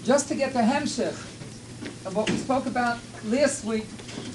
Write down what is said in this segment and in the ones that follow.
just to get the hemshech of what we spoke about last week.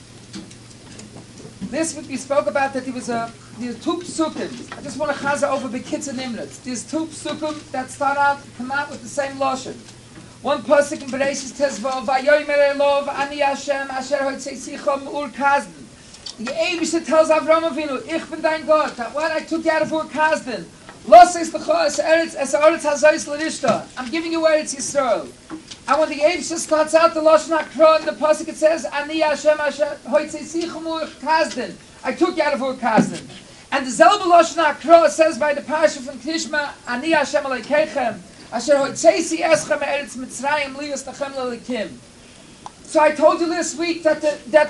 This week we spoke about that there's two psukim. I just want to chaza over Bekitza Nimrutz. There's two psukim that come out with the same lashon. One pasuk in Bereshis Tezvav, Vayomer Elov Ani Hashem Asher Hotzei Sichom Ur Kasden. The Eibusha tells Avram Avinu, Ich bin dein Gott, that what I took you out of Ur Kasden. Los es lecha es Eretz Hazois L'Rishta. I'm giving you Eretz Yisrael. And when the Eibusha starts out the lashon Hakra, in the pasuk it says, Ani Hashem Asher Hotzei Sichom Ur Kasden. I took you out of Ur Kasden. And the Zelba lashon Hakra says by the parasha from Tishma, Ani Hashem Alekeichem. So I told you this week that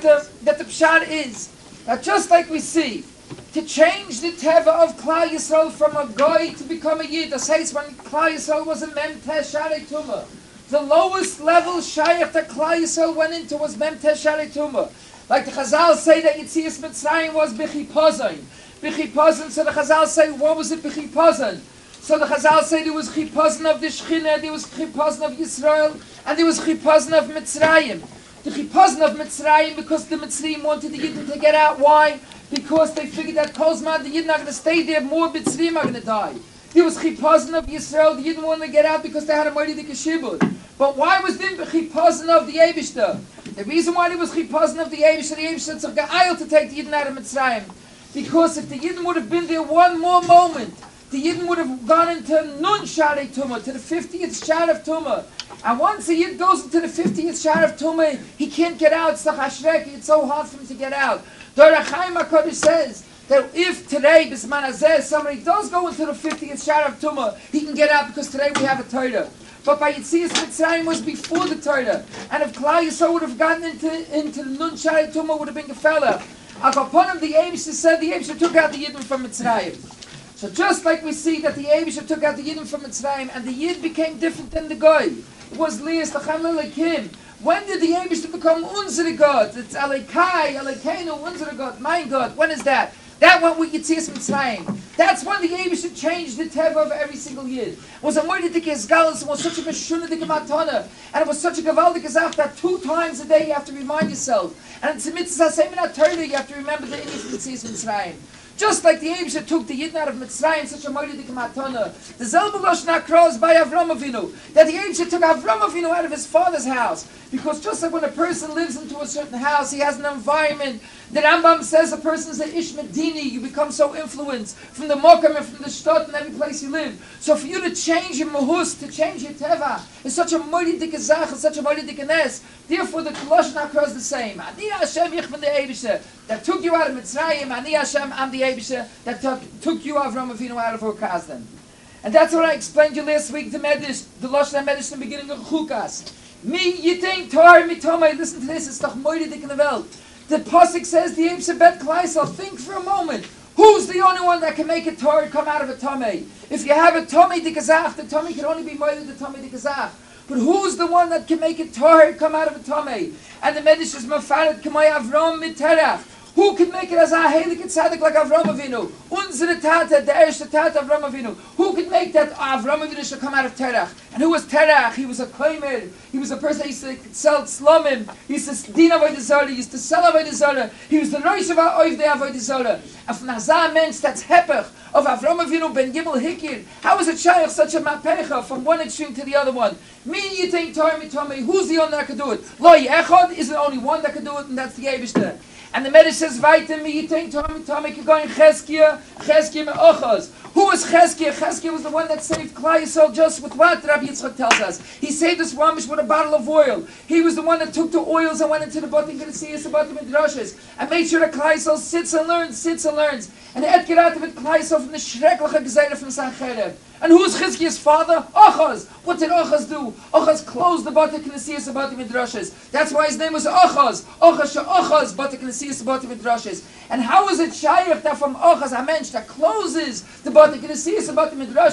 the pshat is that just like we see to change the teva of Klal Yisrael from a goy to become a yid. That says when Klal Yisrael was a memteh sharei tumah, the lowest level shayach that Klal Yisrael went into was memteh sharei tumah. Like the Chazal say that Yitzias Mitzrayim was b'chipazon. B'chipazon. So the Chazal say, what was it b'chipazon? So the Chazal say there was chipazon of the Shechina, there was chipazon of Yisrael, and there was chipazon of Mitzrayim. The chipazon of Mitzrayim because the Mitzrayim wanted the Yidden to get out. Why? Because they figured that Kozman, the Yidden are going to stay there, more Mitzrayim are going to die. There was chipazon of Yisrael, the Yidden wanted to get out because they had a mighty Dikashibud. But why was there chipazon of the Eibishter? The reason why there was chipazon of the Eibishter took Ga'ayel to take the Yidden out of Mitzrayim. Because if the Yidden would have been there one more moment, the Yidden would have gone into Nun Sharei Tumah, to the 50th Shar of Tumah. And once a Yid goes into the 50th Shar of Tumah, he can't get out. It's the Hashreki. It's so hard for him to get out. Dor HaChaim HaKadosh says that if today, Bisman Hazeh, somebody does go into the 50th Shar of Tumah, he can get out because today we have a Torah. But by Yitzias Mitzrayim was before the Torah. And if Klal Yisrael would have gotten into Nun Sharei Tumah, would have been gefella. Upon him, the Eibusha said the Eibusha took out the Yidden from Mitzrayim. So just like we see that the Eibusha took out the Yidden from Mitzrayim, and the Yid became different than the Goy. It was Lias Lachem Lelekim. When did the Eibusha become unsere God? It's Alekai, Alekeinu, unsere God, my God. When is that? That went with Yitzias Mitzrayim. That's when the Eibusha changed the teva of every single Yid. It was a moedidik esgalus, it was such a meshunadik matana, and it was such a gavaldik azach that 2 times a day you have to remind yourself. And it's a mitzvah same in Torah, you have to remember the Inyan from Yitzias Mitzrayim. Just like the Eibusha took the Yidden out of Mitzrayim, such a moedidik matana. The Zelba lashon Hakra is by Avram Avinu, that the Eibusha took Avram Avinu out of his father's house. Because just like when a person lives into a certain house, he has an environment. The Rambam says a person is an Ish Medini. You become so influenced from the Mokum and from the Shtot and every place you live. So for you to change your Mahus, to change your Teva, is such a mighty dik Zach, such a mighty dik Nes. Therefore the Lashon Hakra is the same. Ani Hashem, ich bin the Eibusha, that took you out of Mitzrayim. Ani Hashem, I'm the Eibusha, that took you Avram Avinu out of Ur Kasden. And that's what I explained to you last week, the Medish, the Lashon HaMedish in the beginning of Chukas. Me, Yiting, Tor, Mitomai, listen to this, it's doch moide dik in the Welt. The Pasuk says, the Eibusha bet Klaisel, think for a moment, who's the only one that can make a Torah come out of a Tomei? If you have a Tomei dikazach, the Tomei can only be moide the Tomei dikazach. But who's the one that can make a Torah come out of a Tomei? And the Medish is Mafaret, Kamay Avram Miterach. Who can make it as a heilig tzaddik like Avram Avinu? Unsere Tate, the erste Tate Avram Avinu. Who can make that Avram Avinu should come out of Terach? And who was Terach? He was a koimer. He was a person that used to sell slomim. He used to din avodah zarah. He used to sell avodah zarah. He was the rosh of the avodah zarah. And from Hazah mensch, that's hepech of Avram Avinu ben Gimel Hikir. How is it shaykh such a mapecha from one extreme to the other one? Me, you think Torah mitome. Who's the only that can do it? Lo Echad is the only one that can do it, and that's the Eibusha. And the Medish says, "Vaytem mi yiting Tomei you're going Cheskia me'ochos." Who was Cheskia? Cheskia was the one that saved Klal Yisrael just with what Rabbi Yitzchak tells us. He saved us Ramish with a bottle of oil. He was the one that took the oils and went into the Batim Gnesiyas and Batim Midrashes and made sure that Klal Yisrael sits and learns. And Et Geratavet Klal Yisrael from the Shrekliche Gezeiler from Sancherev. And who's Chizkiya's father? Ochaz. What did Ochaz do? Ochaz closed the Batim Gnesiyas and Batim Midrashes. That's why his name was Ochaz. Ochaz Batim Gnesiyas and Batim Midrashes. And how is it Shayach that from Ochaz, a mensch that closes the Batim Gnesiyas and Batim Midrashes,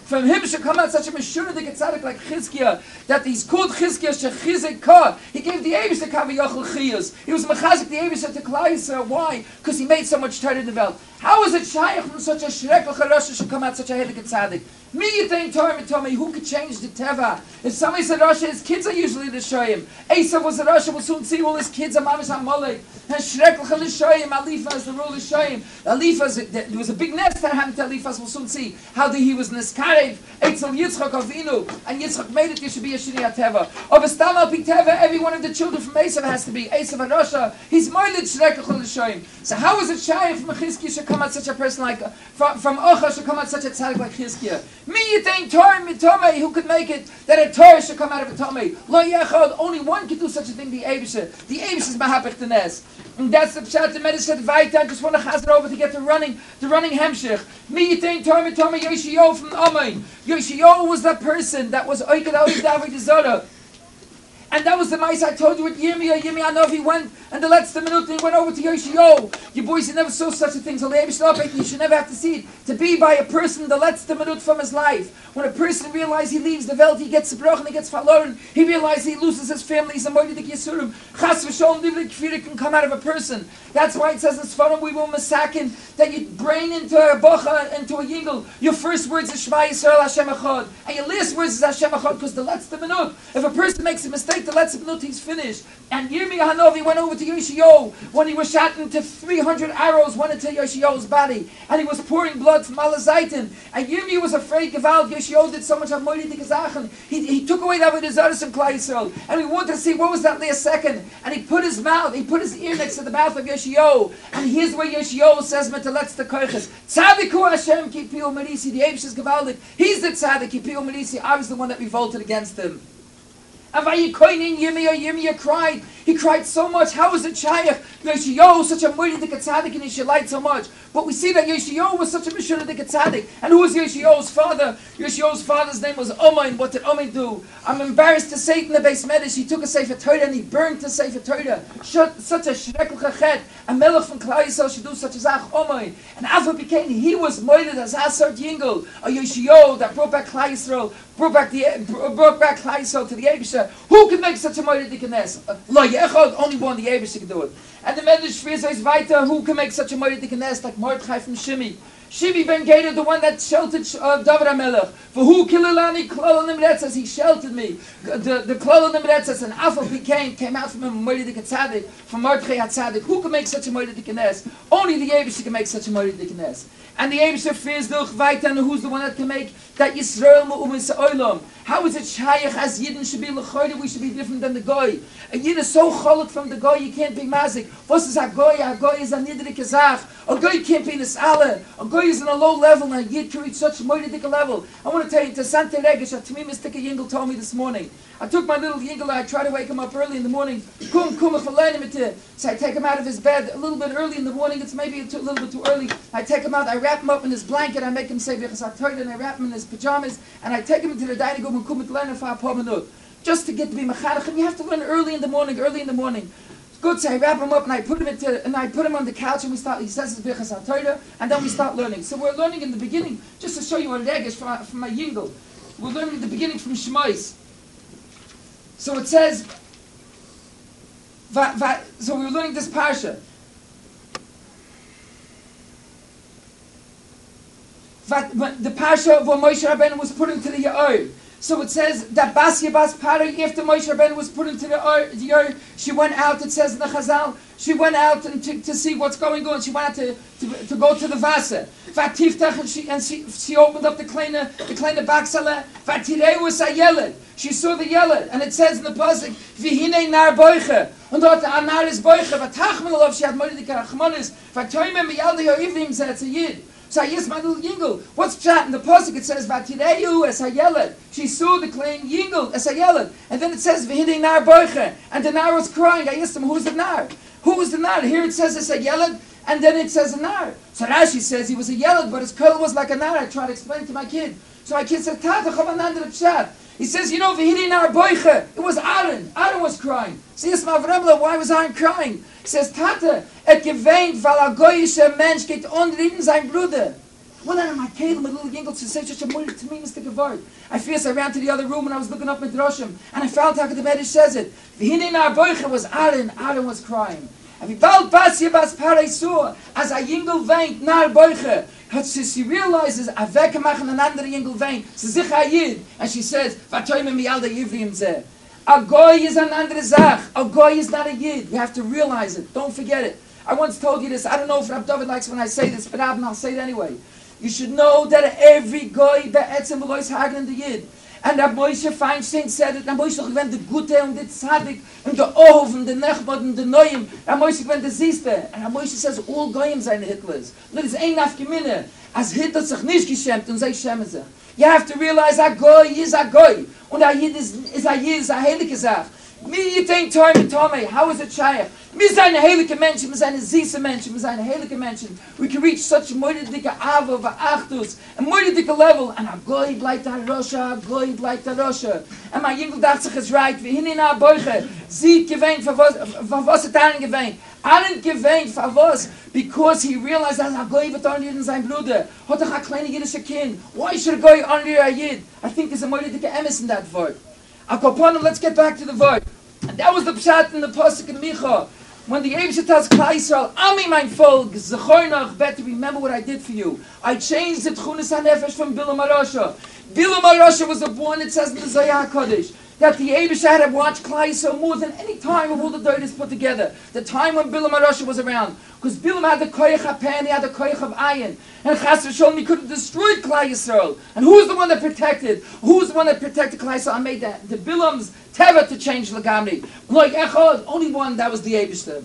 From him should come out such a Meshuna the Tzaddik like Chizkiah, that he's called Chizkiah Shechizik Ka. He gave the Eibush the Kaviyachal Chiyus. He was Mechazik the Eibush to Klal Yisrael. Why? Because he made so much Torah in the world. How is it Shaykh from such a Shrek L'Charasha should come out such a Heilig Tzaddik? Me, you think, Torah, who could change the Teva? If somebody said Rasha, his kids are usually the Shoyim. Esav was a Rasha, we'll soon see all his kids are Mamish HaMolek. And Shrek L'Charasha, Alifaz is the rule of Shoyim. Alifaz, there was a big nest that happened to Alifaz, we'll soon see how he was Neskarev, Eitzel Yitzchak Avinu, and Yitzchak made it, you should be a Shini HaTeva. Of a Stam Al Pi Teva, every one of the children from Esav has to be. Esav and Rasha, he's Moiled Shrek L'Charasha. So how is it Shaykh from Chizkiah should come out such a person like, from Ocha should come out such a tzaddik like Chizkiah? Me, you think, Torah Mitome, who could make it that a Torah should come out of a Tomei? Lo Yechad, only one could do such a thing, the Eibusha. The Eibusha is Mahapech Tenes. And that's the Pshat, the Medrash said, Vaita, I just want to chaz it over to get the running Hemshech. Me, you think, Torah Mitome, Yoshiyo from Amen. Yoshiyo was that person that was Oikad Oik David Zora. And that was the mice I told you with Yirmiyah. Yirmiyah Novi went, and the last minute he went over to Yoshiyo. You boys, you never saw such a thing. So you should never have to see it. To be by a person the last minute from his life. When a person realizes he leaves the Welt, he gets gebrochen, he gets verloren. He realizes he loses his family. He's a moidik yisurim. Chas v'sholem divlik kfira can come out of a person. That's why it says in Sfarim we will masakin that you brain into a bocha, into a yingel. Your first words is Shema Yisrael Hashem Echad, and your last words is Hashem Echad, because the last minute. If a person makes a mistake, the last minute he's finished. And Yirmiyah Hanovi went over to Yoshiyo when he was shot into 300 arrows went into Yoshiyo's body, and he was pouring blood from Alazaitin. And Yirmiyah was afraid. Gewalt Yoshiyo did so much of moidik gezachen. He took away that with his others from Klal Yisrael, and we wanted to see what was that last second. And he put his ear next to the mouth of Yoshiyo, and here's where Yoshiyo says Meteletz the Koiches. Tzadiku Hashem ki piu merisi. The Eibush is gewaldig. He's the tzaddik ki piu merisi. I was the one that revolted against him. And Yirmiyah cried. He cried so much. How is it Shaykh? Yoshiyo, such a moidik tzaddik, and he should light so much. But we see that Yoshiyo was such a mishunadik tzaddik. And who was Yoshiyo's father? Yoshiyo's father's name was Omain. What did Omain do? I'm embarrassed to say it in the Beis Medrash. He took a Sefer Torah and he burned the Sefer Torah. Such a shrek l'chachet. A melech from Klal Yisrael should do such a zach Omain. And Alpha became, he was moidik as Asar Yingel, a Yoshiyo that brought back Klal Yisrael, brought back Klal Yisrael to the Eibusha. Who can make such a moidik dikanes? Lo Yechad, only one the Eibusha can do it. And the Medrash fears is weiter, who can make such a moidik dikanes like Mordechai from Shimi? Shimi ben Geder, the one that sheltered David HaMelech. For who kilulani klol nimretzas, he sheltered me. The klol nimretzas, and Afal came out from a moidik tzaddik, from Mordechai HaTzaddik. Who can make such a moidik dikanes? Only the Eibusha can make such a moidik dikanes. And the Eibusha fears the weiter, and who's the one that can make that Yisrael mu'umis olam? How is it Shaykh as Yidden should be l'choyde, we should be different than the Goy? A Yid is so cholot from the Goy, you can't be mazik. What is a Goy? A Goy is a nidrik zach. A Goy can't be nis'ale. A Goy is on a low level, and a Yid can reach such a moidik level. I want to tell you, to Sante Regesh, a Tamim Mistika Yingel told me this morning. I took my little Yingel, I try to wake him up early in the morning. So I take him out of his bed a little bit early in the morning. It's maybe a little bit too early. I take him out, I wrap him up in his blanket, I make him say Vichas HaTorah, and I wrap him in his pajamas, and I take him into the dining room and come to learn for a minute, just to get to be mechanech. And you have to learn early in the morning. Good, so I wrap him up and I put him on the couch, and we start. He says his Vichas HaTorah, and then we start learning. So we're learning in the beginning, just to show you a regesh from my yingel. We're learning in the beginning from Shemais. So it says, so we were learning this parsha. The parsha where Moshe Rabbeinu was put into the Yair. So it says that Bas Yabas Pari, after Moshe Rabbeinu was put into the Yair, she went out, it says in the Chazal, she went out to see what's going on. She went out to go to the Vasa. And she opened up the kleine Baksala. Vatireu was a Yeled. She saw the Yeled. And it says in the Pasuk, Vihine nar boiche. Und dort a nar is boiche. Vatachmelov, she had moidik rachmanis. Vatoimem yaldi ha'ivnim, said it's a Yid. So yes, my little yingel. What's chat in the pasuk? It says Vatireyu es hayeled. She saw the clean yingel es hayeled, and then it says V'hidei nar boiche, and the nar was crying. I asked him, who's the nar? Who was the nar? Here it says es hayeled, and then it says a nar. So Rashi says he was a yeled, but his curl was like a nar. I tried to explain to my kid. So my kid said, Tata chavanan de pshat. He says, you know, V'hidei nar boiche. It was Aaron. Aaron was crying. See, it's my Vremla, why was Aaron crying? He says, Tata, et geweint, weil a goyische Mensch geht unten sein Bruder. One night in my Kalim, a little Yingel, to say such a moilik to me, Mr. Gavard. I ran to the other room and I was looking up at Roshim, and I found how the Medish says it. V'hinei na'ar boicha was Aaron. Aaron was crying. And v'bal bas yebas parei sur, as a Yingel veint, na'ar boicha. She realizes, avek machen an andere Yingel veint, ze sich a Yid. And she says, v'atoyme mi al de Yivrim zeh. A goy is an andere Zach. A goy is not a Yid. You have to realize it. Don't forget it. I once told you this. I don't know if Rab David likes when I say this, but I'll say it anyway. You should know that every goy be'etzem v'lois hagen the Yid. And Rab Moshe Feinstein said it. Rab Moshe went the Gute and the Tzadik and the Ov and the Nechbod and the Noyim. Rab Moshe went the Ziste. And Rab Moshe says all goyim seine Hitlers. That is ein nafgemine. As Hitler sich nicht geschämt und sei schämen sich. You have to realize a goy is a goy. Und a Yid is a Yid, is a heilige Sach. Mi yitain toy mit Tomei. How is it shaykh? Mi seine heilige Menschen, mi seine süße Menschen, mi seine heilige Menschen. We can reach such moidike ava v'achtus, a moidike level, and a goy like the Rosha, a goy like the Rosha. And my Yingel dacht sich is right, wie hin in a boiche, sieht geweint, for was it Aaron geweint. Aaron geweint, for was? Because he realized that a goy wird only in sein Bruder. Hat doch a kleine jüdische Kind. Why should a goy only a Yid? I think there's a moidike emes in that word. Akoponim, let's get back to the word. And that was the pshat in the pasuk in Micha. When the Eibusha tells Klal Yisrael, Ami mein Volk, zechor noch, better remember what I did for you. I changed the Tchunas HaNefesh from Bilam HaRasha. Bilam HaRasha was a born, it says in the Zohar HaKadosh, that the Eibusha had to watch Klal Yisrael more than any time of all the Doidas put together. The time when Bilam HaRasha was around. Because Bilam had the Koyach HaPen, he had the Koyach of Ayin. And Chas v'Sholom, he could have destroyed Klal Yisrael. And who's the one that protected? Who's the one that protected Klal Yisrael? I made that. The Bilam's Teva to change Lagamri. Like Echad, only one, that was the Eibusha.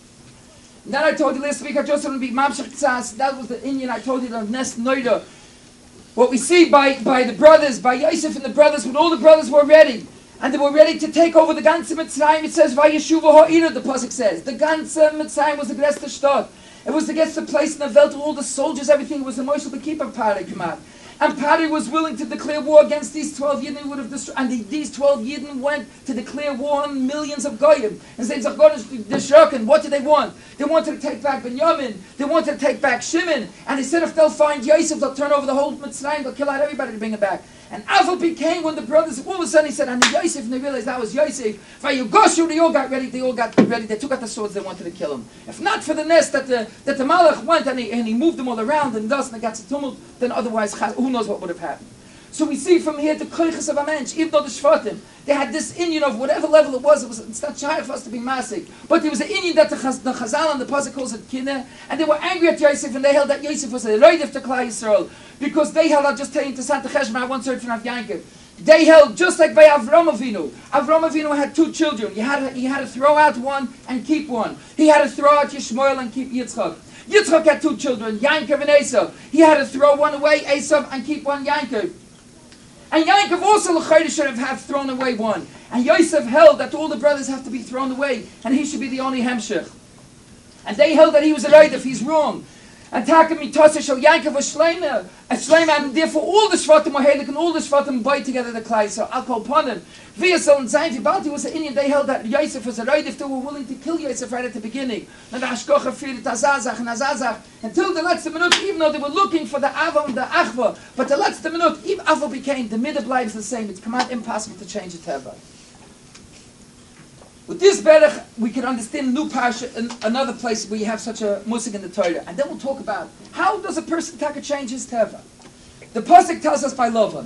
And then I told you last week, I just want to be Mamshech Tzas. That was the Indian I told you, the Nes Noida. What we see by the brothers, by Yosef and the brothers, when all the brothers were ready, and they were ready to take over the ganze Mitzrayim, it says, Vayeshuva ha'ira, the pasuk says. The ganze Mitzrayim was the größte Stadt. It was the greatest place in the world, all the soldiers, everything. It was the Moshe Bekipa Pari Kamat. And Pari was willing to declare war against these 12 Yidden who would have destroyed. And these 12 Yidden went to declare war on millions of Goyim. And said, Zachgonish, what did they want? They wanted to take back Binyamin. They wanted to take back Shimon. And they said if they'll find Yosef, they'll turn over the whole Mitzrayim, they'll kill out everybody to bring it back. And Avil became when the brothers, all of a sudden he said, and Yosef, and they realized that was Yosef. Vayugoshu, they all got ready, they took out the swords, they wanted to kill him. If not for the nest that the Malach went and he moved them all around and thus and they got some tumult, then otherwise, who knows what would have happened. So we see from here the koiches of a mensch, even though the Shvatim, they had this Indian of whatever level it was it's not shy for us to be masik, but there was an Indian that the Chazal and the Pasuk calls it Kineh, and they were angry at Yosef, and they held that Yosef was a Roidev to Klal Yisrael, because they held, I'll just tell you to Santa Cheshma, I once heard from Rav Yankov, they held, just like by Avram Avinu. Avram Avinu had two children. He had to throw out one and keep one. He had to throw out Yishmael and keep Yitzchak. Yitzchak had two children, Yankov and Esav. He had to throw one away, Esav, and keep one, Yankov. And Yankov also should have thrown away one. And Yosef held that all the brothers have to be thrown away, and he should be the only Hemshech. And they held that he was a Roidef, he's wrong. And Takami Tosa Shal Yankov was Shleima, and therefore all the Shvatim were Helik, and all the Shvatim boy together the Klai. So I'll call upon him. Viyasol and Zayin Vibalti was an Indian, they held that Yosef was a Roidef, they were willing to kill Yosef right at the beginning. And the Hashkocha feared Azazach and Azazach, until the last minute, even though they were looking for the Ava and the Achva, but the last minute, even Ava became, the middle lives the same. It's come out impossible to change it ever. With this Berach, we can understand a new parsha in another place where you have such a musik in the Torah. And then we'll talk about how does a person take change his teva. The pasuk tells us by Lavan.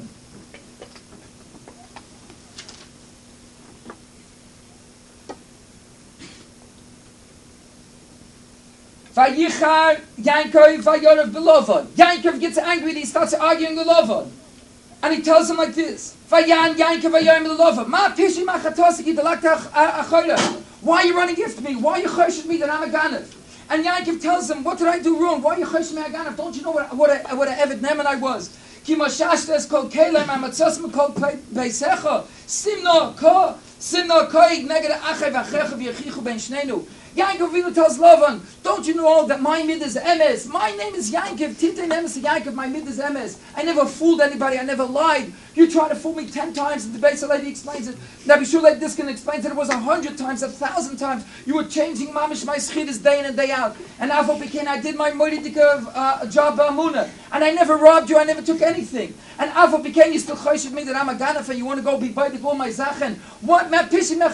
Vayichar Yankov Vayorav Belovan. Yankov gets angry and he starts arguing with Lavan. And he tells him like this. Vayan Yankov Vayorav Belovan. Ma pishi ma chatosiki delakta achoyra. Why are you running after me? Why are you choshing me that I'm a ganav? And Yankov tells him, what did I do wrong? Why are you choshing me a ganav? Don't you know what a Eved Neman I was? Ki mashashtes kol kelem amatzosm kol beisecha. Simno ko neged achai v'achecha v'yechichu ben shnenu. Yankov Avinu tells Lavan, don't you know that my mid is Emes? My name is Yankov, Tite Emes Yankov, my mid is Emes. I never fooled anybody, I never lied. You try to fool me 10 times, and the Beis Halevi explains it. Rabbi Shulei Diskin explains that it was 100 times, 1,000 times. You were changing mamish my schidus day in and day out. And Avol Pekin, I did my moedidika job ba'amuna, and I never robbed you, I never took anything. And Avol Pekin, you still chosh me that I'm a ganaf, and you want to go be baidik all my zachen. What? Why are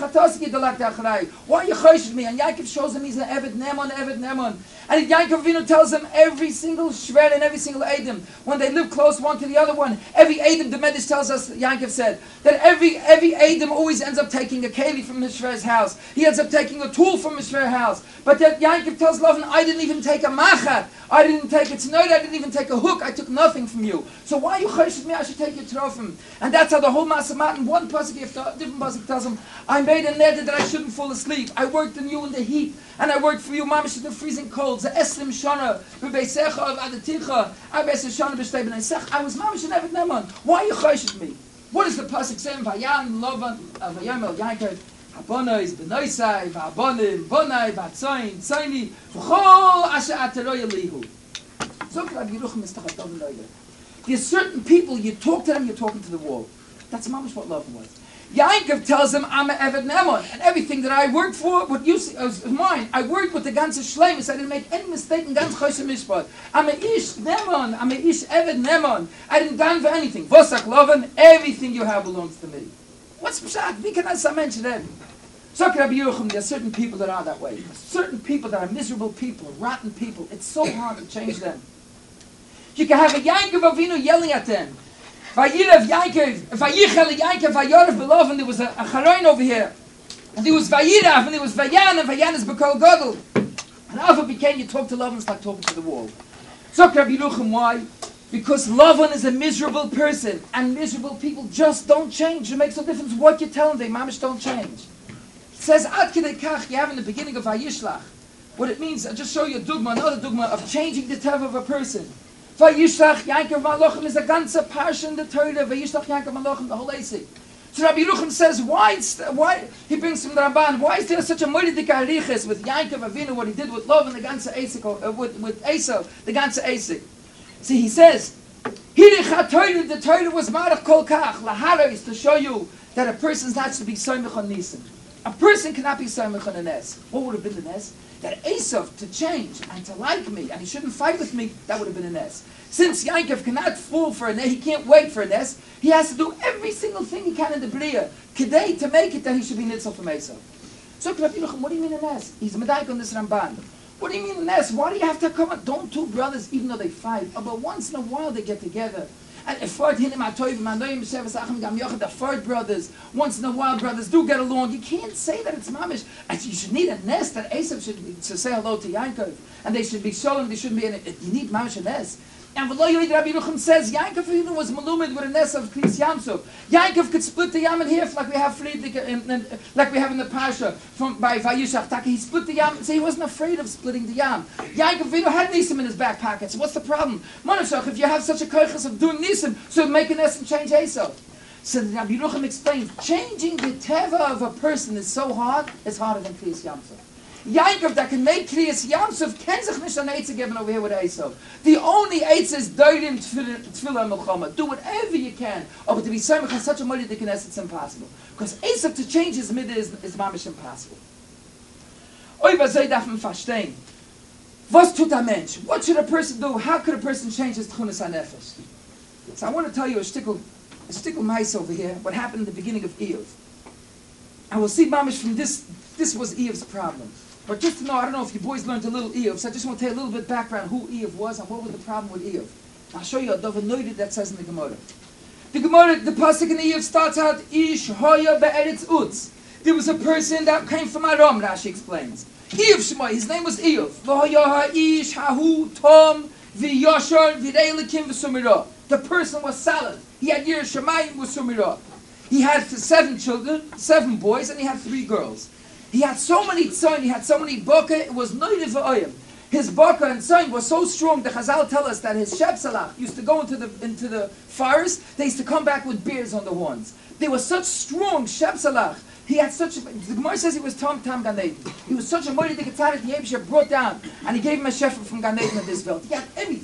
you chosh me? And Yaakov shows him he's an Eved Nemon. And Yaakov Avinu tells him every single shred and every single Edom, when they live close one to the other one, every Edom, the Medish tells us, Yaakov said, that every Edom always ends up taking a keli from Mishra's house. He ends up taking a tool from Mishra's house. But that Yaakov tells Lavan, I didn't even take a machat. I didn't take a tznoid. I didn't even take a hook. I took nothing from you. So why are you choshed me? I should take your trofim. And that's how the whole Masamat, in one pasuk, different pasuk tells him, I made a neder that I shouldn't fall asleep. I worked on you in the heat. And I worked for you, mamish, in the freezing cold. The eslim shana, b'beisecha of adaticha, abes shana b'shtei b'nei sech. I was mamish in Eved Neman. Why are you choshed me? What is the pasuk saying? Vayam Lavan, Vayam El Yaakov, Habonos b'noisai, v'abonim, bonai, v'atzoin, tzoini, v'chol asher atero yelihu. Zok Rabbi Yerucham mistachatov v'noider. There's certain people, you talk to them, you're talking to the wall. That's mamish what love was. Yaakov tells him, I'm an Eved Neman, and everything that I worked for, what you see, is mine. I worked with the ganze Shleimus. I didn't make any mistake in ganz Choshe Mishpat. I'm a Ish Neman. I'm a Ish Eved Neman. I didn't gun for anything. Vosak Loven, everything you have belongs to me. What's Pshat? We cannot mention them. So, Rabbi Yerucham, there are certain people that are that way. Certain people that are miserable people, rotten people. It's so hard to change them. You can have a Yaakov Avinu yelling at them. Vayirev Yaakov, Vayichel Yaakov, Vayorev Belov, and there was a Charoin over here. And there was Vayirav, and there was Vayan, and Vayan is Bekol Godel. And Avah became, you talk to Lavan, it's like talking to the wall. So, Rabbi Yerucham, why? Because Lavan is a miserable person, and miserable people just don't change. It makes no difference what you tell them, they mamish don't change. It says, Ad Kedei Kach, you have in the beginning of Vayishlach, what it means, I'll just show you a dogma, another dogma of changing the teva of a person. Vayishlach Yaakov Malachim is a ganze parsha in the Torah. Vayishlach Yaakov Malachim, the whole Esek. So Rabbi Yerucham says, why he brings from the Ramban, why is there such a moedidik ariches with Yaakov Avinu, what he did with love and the ganze Esek, with Esau, the ganze Esek. See, he says, the Torah was marach kol kach, laharos, to show you that a person's not to be soymech on nisim. A person cannot be soymech on a nes. What would have been the nes? That Esau to change and to like me, and he shouldn't fight with me, that would have been a nes. Since Yaakov cannot fall for a nes, he can't wait for a nes, he has to do every single thing he can in the Bria, kedei, to make it that he should be nitzel from Esau. So, Rabbi Yerucham, what do you mean a nes? He's medayik on this Ramban. What do you mean a nes? Why do you have to come on? Don't two brothers, even though they fight, but once in a while they get together. And the third brothers, once in a while brothers do get along. You can't say that it's mamish. You should need a nest that Esau should be, to say hello to Yaakov. And they should be showing, they shouldn't be in it. You need mamish a nest. And Rabbi Yerucham says, Yaakov even was malumid with a nest of Kris Yamsuf. Yaakov could split the Yam in half like we have like we have in the Parsha by Vayishach Taka. He split the Yam, so he wasn't afraid of splitting the Yam. Yaakov had Nisim in his back pocket, so what's the problem? Monashach, if you have such a koiches of doing Nisim, so make a nest and change Esau. So Rabbi Yerucham explains, changing the teva of a person is so hard, it's harder than Kris Yamsuf. Yaakov that can make Kriyas Yamsuf can sich nicht an Eitze given over here with Esau. The only Eitze is doirim tefillah melchama. Do whatever you can. Oh, but to be samech on such a money that it's impossible. Because Esau to change his midah is mamish impossible. Oy bazay darf man verstehen. Was tut a Mensch? What should a person do? How could a person change his tchunas hanefesh? So I want to tell you a shtickle mice over here, what happened in the beginning of Eov. I will see mamish from this was Eov's problem. But just to know, I don't know if you boys learned a little Eov, so I just want to tell you a little bit background who Eov was and what was the problem with Eov. I'll show you a Dova Noidid that says in the Gemara. The Gemara, the pasuk in Eov starts out, Ish hoya be'eretz utz. There was a person that came from Aram, Rashi explains. Eov Shemai, his name was Eov. V'hoya ha'ish hahu tom v'yoshar v'reilikim v'sumira. The person was solid. He had Yir Shemayim v'sumira. He had 7 children, 7 boys, and he had 3 girls. He had so many tzoyin, he had so many baka, it was noidiv v'oyim. His baka and tzoyin was so strong, the Chazal tell us that his shepsalach used to go into the forest, they used to come back with bears on the horns. They were such strong shepsalach. He had such a, the Gemara says he was Tam Gan Eden. He was such a moedidik tzaddik, the Yebshah brought down, and he gave him a shefer from Gan Eden in this belt. He had everything.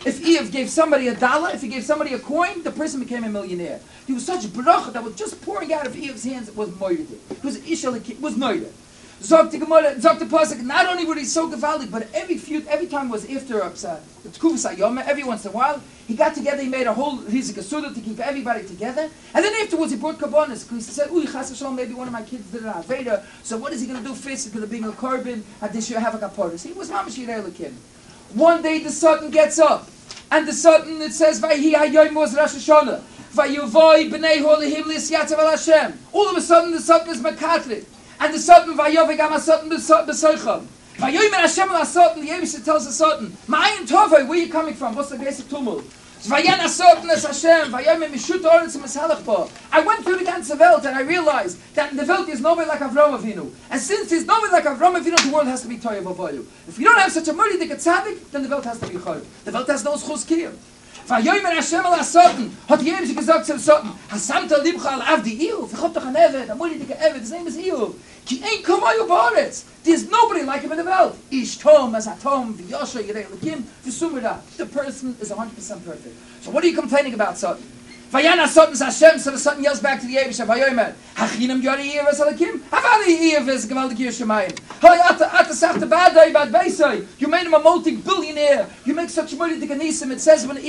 If Eve gave somebody $1, if he gave somebody a coin, the person became a millionaire. He was such bracha that was just pouring out of Eve's hands. It was moired. It was ishal. It was noida. Zog the Gemara, Zog the Pasuk. Not only were he so gewaldig, but every time was after Tkufas Hayoma, every once in a while, he got together. He made a whole hizik suda to keep everybody together. And then afterwards, he brought kabbanas. He said, "Uy, chas v'shalom, maybe one of my kids did an aveda. So what is he going to do first? He's going to bring a korban, and this should have a kapara." He was mamash yirei lekim. One day the Sultan gets up, and the Sultan, it says, "Vayhi hayoyim was Rosh Hashanah. Vayuvoi b'nei holihim li'siyatzav al Hashem." All of a sudden, the Sultan is makatrik. And the Sultan, Vayovig am Sultan b'soicham. Vayoyim Hashem al Sultan, the Yebishah tells the Sultan, "Ma'ayin tovoi, where are you coming from? What's the basic tumult?" Vayan Sultan es Hashem, Vayom mishut oretz misalach bo. I went through the ganze Welt and I realized that in the Welt is nobody like Avraham Avinu. And since there's nobody like Avraham Avinu, the world has to be toyev avoyu. If you don't have such a murdidik tzaddik, then the Welt has to be choyev. The Welt has no schus kiyum. Vayoyim Hashem al Sultan, hat die Yebishah gesagt zum Sultan, Hasamta libcha al avdi Iyuv, v'chot doch an Eved, a murdidik Eved, his name is Iyuv. Ki ein kamayu ba'aretz. There's nobody like him in the world. Ish tom as atom v'yosha yirei lekim v'sumira. The person is 100% perfect. So what are you complaining about, Sultan? Vayana Sultan Hashem, so the Sultan yells back to the Yebishah, Vayomer, Hachinam Yori Iyuv es Alakim, Havali Iyuv es Gevaldik Yishamayim. Hoy ata safta badai bad beisai. You made him a multi-billionaire. You make such money to Ganisim. It says when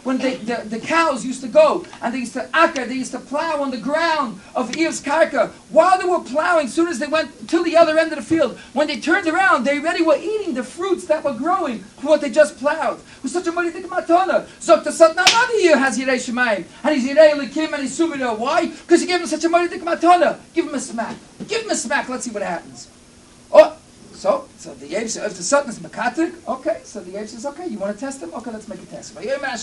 the cows used to go and they used to acker, they used to plow on the ground of Iyuv's karka. While they were plowing, as soon as they went to the other end of the field, when they turned around, they already were eating the fruits that were growing from what they just plowed. It was such a money to Matana. Zok the Sultan Iyuv has Yirei Shemayim. And he's Yirei Lekim and he's Sumida. Why? Because you gave him such a money to Matana. Give him a smack. Give him a smack. Let's see what happens. Oh, so the Yebishah, if the Sultan is Makatrik, okay, so the Yebishah says, okay, you want to test him? Okay, let's make a test. You can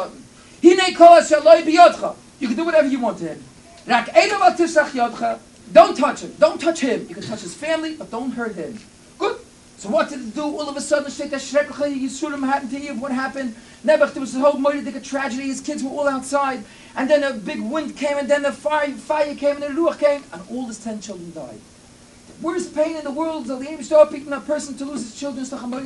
do whatever you want to him. Don't touch him. Don't touch him. You can touch his family, but don't hurt him. Good. So what did it do? All of a sudden, Yisurim happened to Eve. What happened? Nebuch, there was a whole Moedik tragedy. His kids were all outside. And then a big wind came, and then the fire came, and the Ruach came, and all his 10 children died. Worst pain in the world is the Yebishah picking a person to lose his children.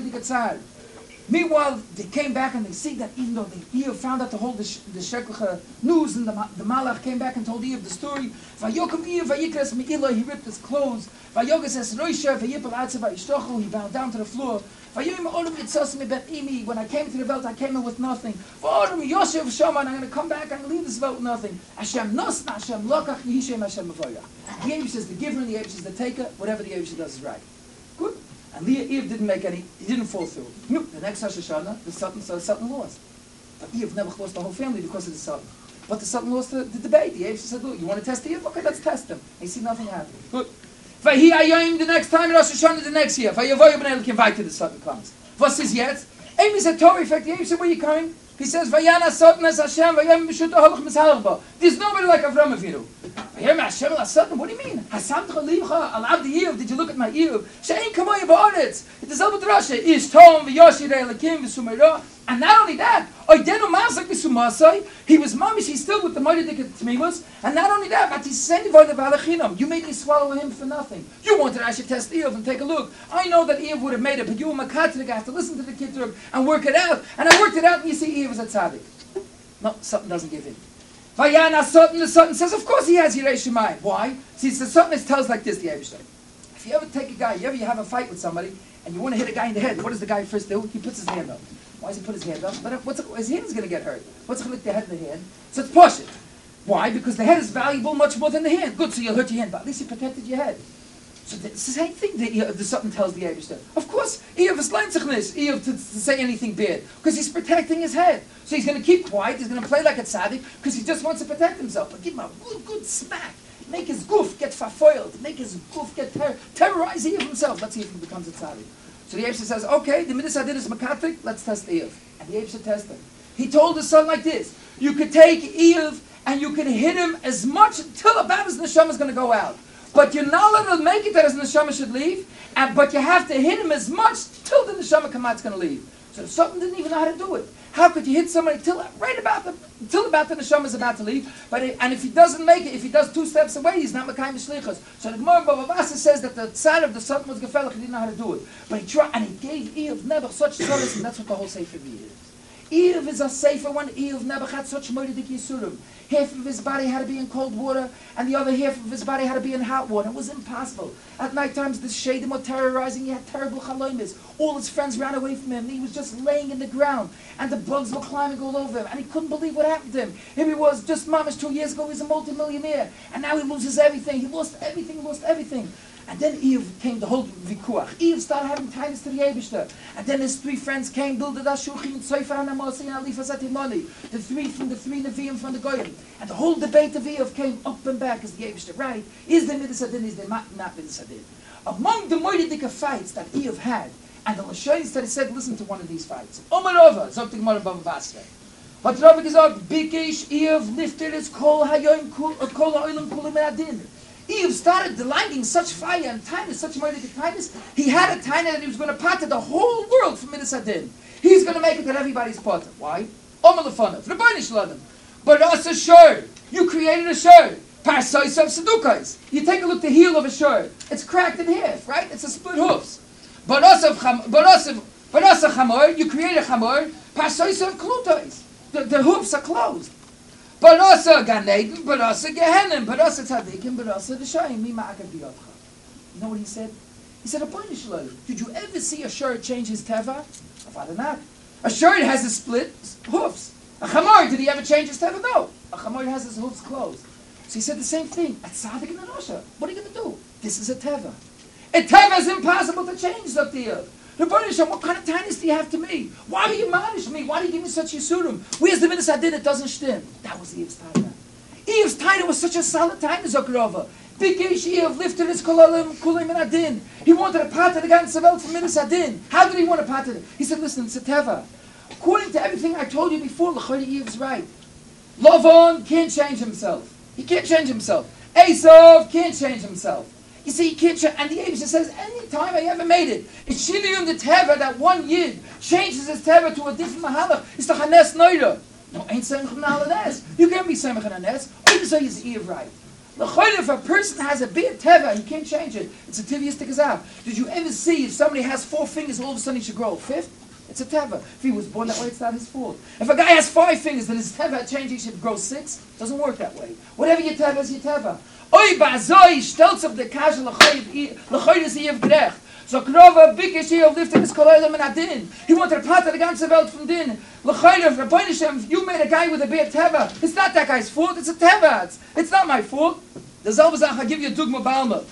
Meanwhile, they came back and they see that even though Eve found out the whole the Shekelcha news, and the Malach came back and told Eve the story. Vayokum Eve vayikras me'ilah, he ripped his clothes. Vayogas es roisha vayipal atze vayishtochu, he bowed down to the floor. Vayoyim olum yitzos me bet imi, when I came to the Welt, I came in with nothing. V'orum Yosef Shoman, I'm going to come back and leave this Welt with nothing. Hashem nosna, Hashem lokach, Yishem Hashem avoyah. The Yebishah is the giver and the Yebishah is the taker. Whatever the Yebishah does is right. Good. And Eve didn't make any, he didn't fall through. No, the next Rosh Hashanah, the Sultan lost. But Eve never lost the whole family because of the Sultan. But the Sultan lost the debate. The Eve said, look, you want to test Eve? Okay, let's test him. And you see nothing happened. Good. Vahi Ayayim, the next time, Rosh Hashanah, the next year. Vayavoyu b'nei Elikim, the Sultan comes. What says yet? Amy said, Torah, effect, the Eve said, where are you coming? He says, Vayana Sultan es Hashem, Vayam Mishut Holach Misalach Bo. There's nobody like Avraham Avinu. Hashem al Sultan, what do you mean? Hasamtcha libcha al abdi Iyuv, did you look at my Iyuv? She'ein kamoya ba'aretz. It is Elbut Rasha, Ish Tom, V'yoshi Rei Elikim, V'sumeirah. And not only that, Oidenu Mazak V'sumasai, he was mamish, he's still with the mighty dick Tmimus. And not only that, but he's sending for the Balachinam. You made me swallow him for nothing. You wanted I should test Iyuv and take a look. I know that Iyuv would have made it, but you were Makatrik, I have to listen to the Kitrug and work it out. And I worked it out, and you see Iyuv is a tzaddik. No, Sultan doesn't give in. Vayana Sultan, the Sultan says, of course he has Yirei Shemayim. Why? See, the Sultan tells like this, the Yebishah. If you ever take a guy, you have a fight with somebody, and you want to hit a guy in the head, what does the guy first do? He puts his hand up. Why does he put his hand up? His hand's going to get hurt. What's going to the head of the hand? So it's push it. Why? Because the head is valuable much more than the hand. Good, so you'll hurt your hand, but at least you protected your head. So it's the same thing that the Sultan tells the Yebishah. Of course, Iyuv is leinzichnis, Iyuv to say anything bad, because he's protecting his head. So he's going to keep quiet, he's going to play like a tzaddik, because he just wants to protect himself. But give him a good smack. Make his goof get fafoiled. Make his goof get terrorize Iyuv himself. Let's see if he becomes a tzaddik. So the Yebishah says, okay, the Midas Hadin is Makatrik, let's test Iyuv. And the Yebishah tested him. He told his son like this, you could take Iyuv and you could hit him as much till about his neshama is going to go out. But you're not allowed to make it that his neshama should leave, but you have to hit him as much till the neshama kamat's going to leave. So the Sultan didn't even know how to do it. How could you hit somebody till about the neshama is about to leave? And if he doesn't make it, if he does 2 steps away, he's not Mekayim Shlichus. So the Gemara Bava Basra says that the side of the Sultan was gefährlich, he didn't know how to do it. But he tried, and he gave Iyuv Nebuch such tzoros, and that's what the whole Sefer is. Eev is a safer one. Eev never had such moedidik yisurim. Half of his body had to be in cold water, and the other half of his body had to be in hot water. It was impossible. At night times, the shadim were terrorizing. He had terrible chalomis. All his friends ran away from him. He was just laying in the ground, and the bugs were climbing all over him, and he couldn't believe what happened to him. Here he was, just mamish 2 years ago, he was a multimillionaire, and now he loses everything. He lost everything. He lost everything. And then Eve came the whole vikuach. Eve started having tightness to the Eibishter. And then his 3 friends came, Bildad Ashuchim, Tzeifer HaNamasi, and Alifas Atimoni. The 3 from the 3 Nevi'im from the Goyim. And the whole debate of Eve came up and back as the Eibishter, right? Is there Midas Adin, is there not Midas Adin? Among the Moedidika fights that Eve had, and the Lashonis that he said, listen to one of these fights. Omarova, Zog Gemara Bava Basra. Hat Rava gesagt, Bikish Eve lifted his Kol Hayoim Kol Ha'olam Kulim Adin. Eve started delighting such fire and tightness, such mighty tightness. He had a tightness that he was going to pater the whole world from Midas Adin. He's going to make it that everybody's pater. Why? Omelefanav, Rabbanish Ladim. But us a shirt. You created a shirt. Parsois of Sedukais. You take a look at the heel of a shirt. It's cracked in half, right? It's a split hoofs. But us a chamor. You create a chamor. Parsois of Klutais. The hoofs are closed. But also Gan Eden, but also Gehenim, but also Tzadikim, but also the Shayim. You know what he said? He said, did you ever see a shirt change his teva? Avada not. A shirt has a split hoofs. A chamor, did he ever change his teva? No. A chamor has his hoofs closed. So he said the same thing. At Tzadik and Anosha. What are you going to do? This is a teva. A teva is impossible to change, Zaktiya. What kind of tightness do you have to me? Why do you admonish me? Why do you give me such yisurim? Where's the Midas Adin? It doesn't stem. That was Eve's taina. Eve's taina was such a solid taina, Zokarova. Bikish Eve lifted his kolalim, kulim and adin. He wanted a pater the ganze Welt from Midas Adin. How did he want a pater? He said, listen, it's a teva. According to everything I told you before, L'chayri Eve's right. Lovon can't change himself. He can't change himself. Esav can't change himself. You see, he can't change. And the Eibusha says, any time I ever made it, it's Shiliyum the Teva, that one Yid changes his Teva to a different Mahalach. It's the Hanes Noida. No, ain't saying Hanes. You can't be saying Hanes. All you say is Eve right. If a person has a bad Teva, he can't change it. It's a Tiviistic Azab. Did you ever see if somebody has 4 fingers, all of a sudden he should grow a 5th? It's a Teva. If he was born that way, it's not his fault. If a guy has 5 fingers, then his Teva change, he should grow 6. It doesn't work that way. Whatever your Teva is your Teva. Oy bazoi stelts of the kasha l'choyd is Eve gerecht. So Krova bikish Eve lifted his kololim and adin. He wanted to part of the ganze Welt from din. L'choyd, Rabbeinu Shem, you made a guy with a bad teva. It's not that guy's fault, it's a teva. It's not my fault. The Zalbazach, I'll give you a dugma balma.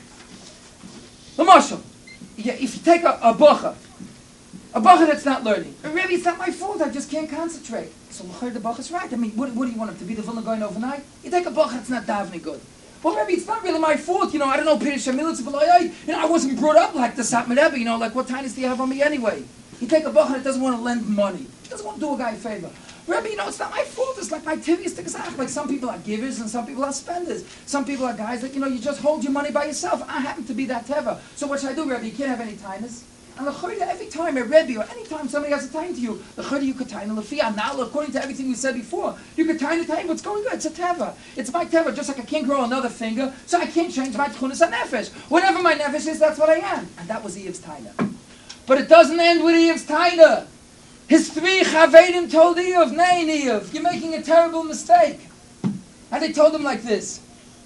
L'moshel, if you take a bacha that's not learning, really it's not my fault, I just can't concentrate. So l'choyd the bacha's right. I mean, what do you want him to be the Vilna going overnight? You take a bacha that's not davening good. Well, maybe it's not really my fault, I don't know, Pirish Hamilitz, I wasn't brought up like the Satmar Rebbe, like what tinies do you have on me anyway? You take a bacher that doesn't want to lend money, doesn't want to do a guy a favor. Rebbe, it's not my fault, it's like my tiviest example. Like some people are givers and some people are spenders. Some people are guys that, you just hold your money by yourself. I happen to be that teva. So what should I do, Rebbe? You can't have any tinus. And every time a Rebbe or any time somebody has a time to you, you could time l'fiyah. Now, according to everything we said before, you could time the time. What's going on? It's a teva. It's my teva. Just like I can't grow another finger, so I can't change my tchunas nefesh. Whatever my nefesh is, that's what I am. And that was Eve's taina. But it doesn't end with Eve's taina. His 3 chavedim told Eve, "Nay, Eve, you're making a terrible mistake." And they told him like this.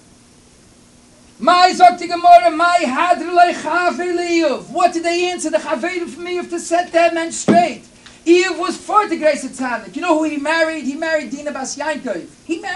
My Zokti Gemara, my Hadrulay Chaver What did they answer? The Chavedim from Eve to set that man straight. Eve was for the grace of Tzaddik. You know who he married? He married Dina Bas Yankov.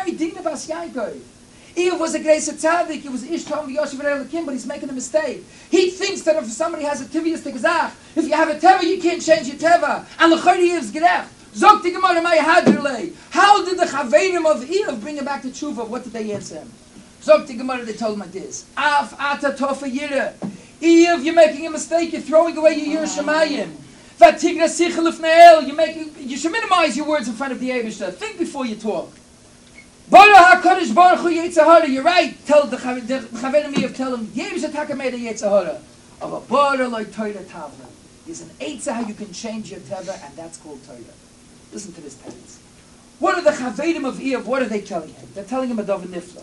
Eve was a grace of Tzaddik. He was Ishtam V'Yoshev Elokim, but he's making a mistake. He thinks that if somebody has a Tiviistic Zach, if you have a Teva, you can't change your Teva. And L'chayri Eve's Gerech. Zokti Gemara, my Hadrulay. How did the Chavedim of Eve bring him back to Tshuva? What did they answer him? Zok Gemara, they told him like this. Af ata tofa yira. Eve, you're making a mistake. You're throwing away your Yerushalayim. Vatigra sichel ufneel. You should minimize your words in front of the Eibishter. Think before you talk. Bara HaKadosh Baruch Hu Yetzirah. You're right. Tell the Chavedim Eve, tell him, the Eibishter taka made a Yetzirah. Of a bara like Torah Tavla. There's an Eitzah how you can change your Teva, and that's called Torah. Listen to this text. What are the Chavedim of Eve, what are they telling him? They're telling him a Davar Nifla.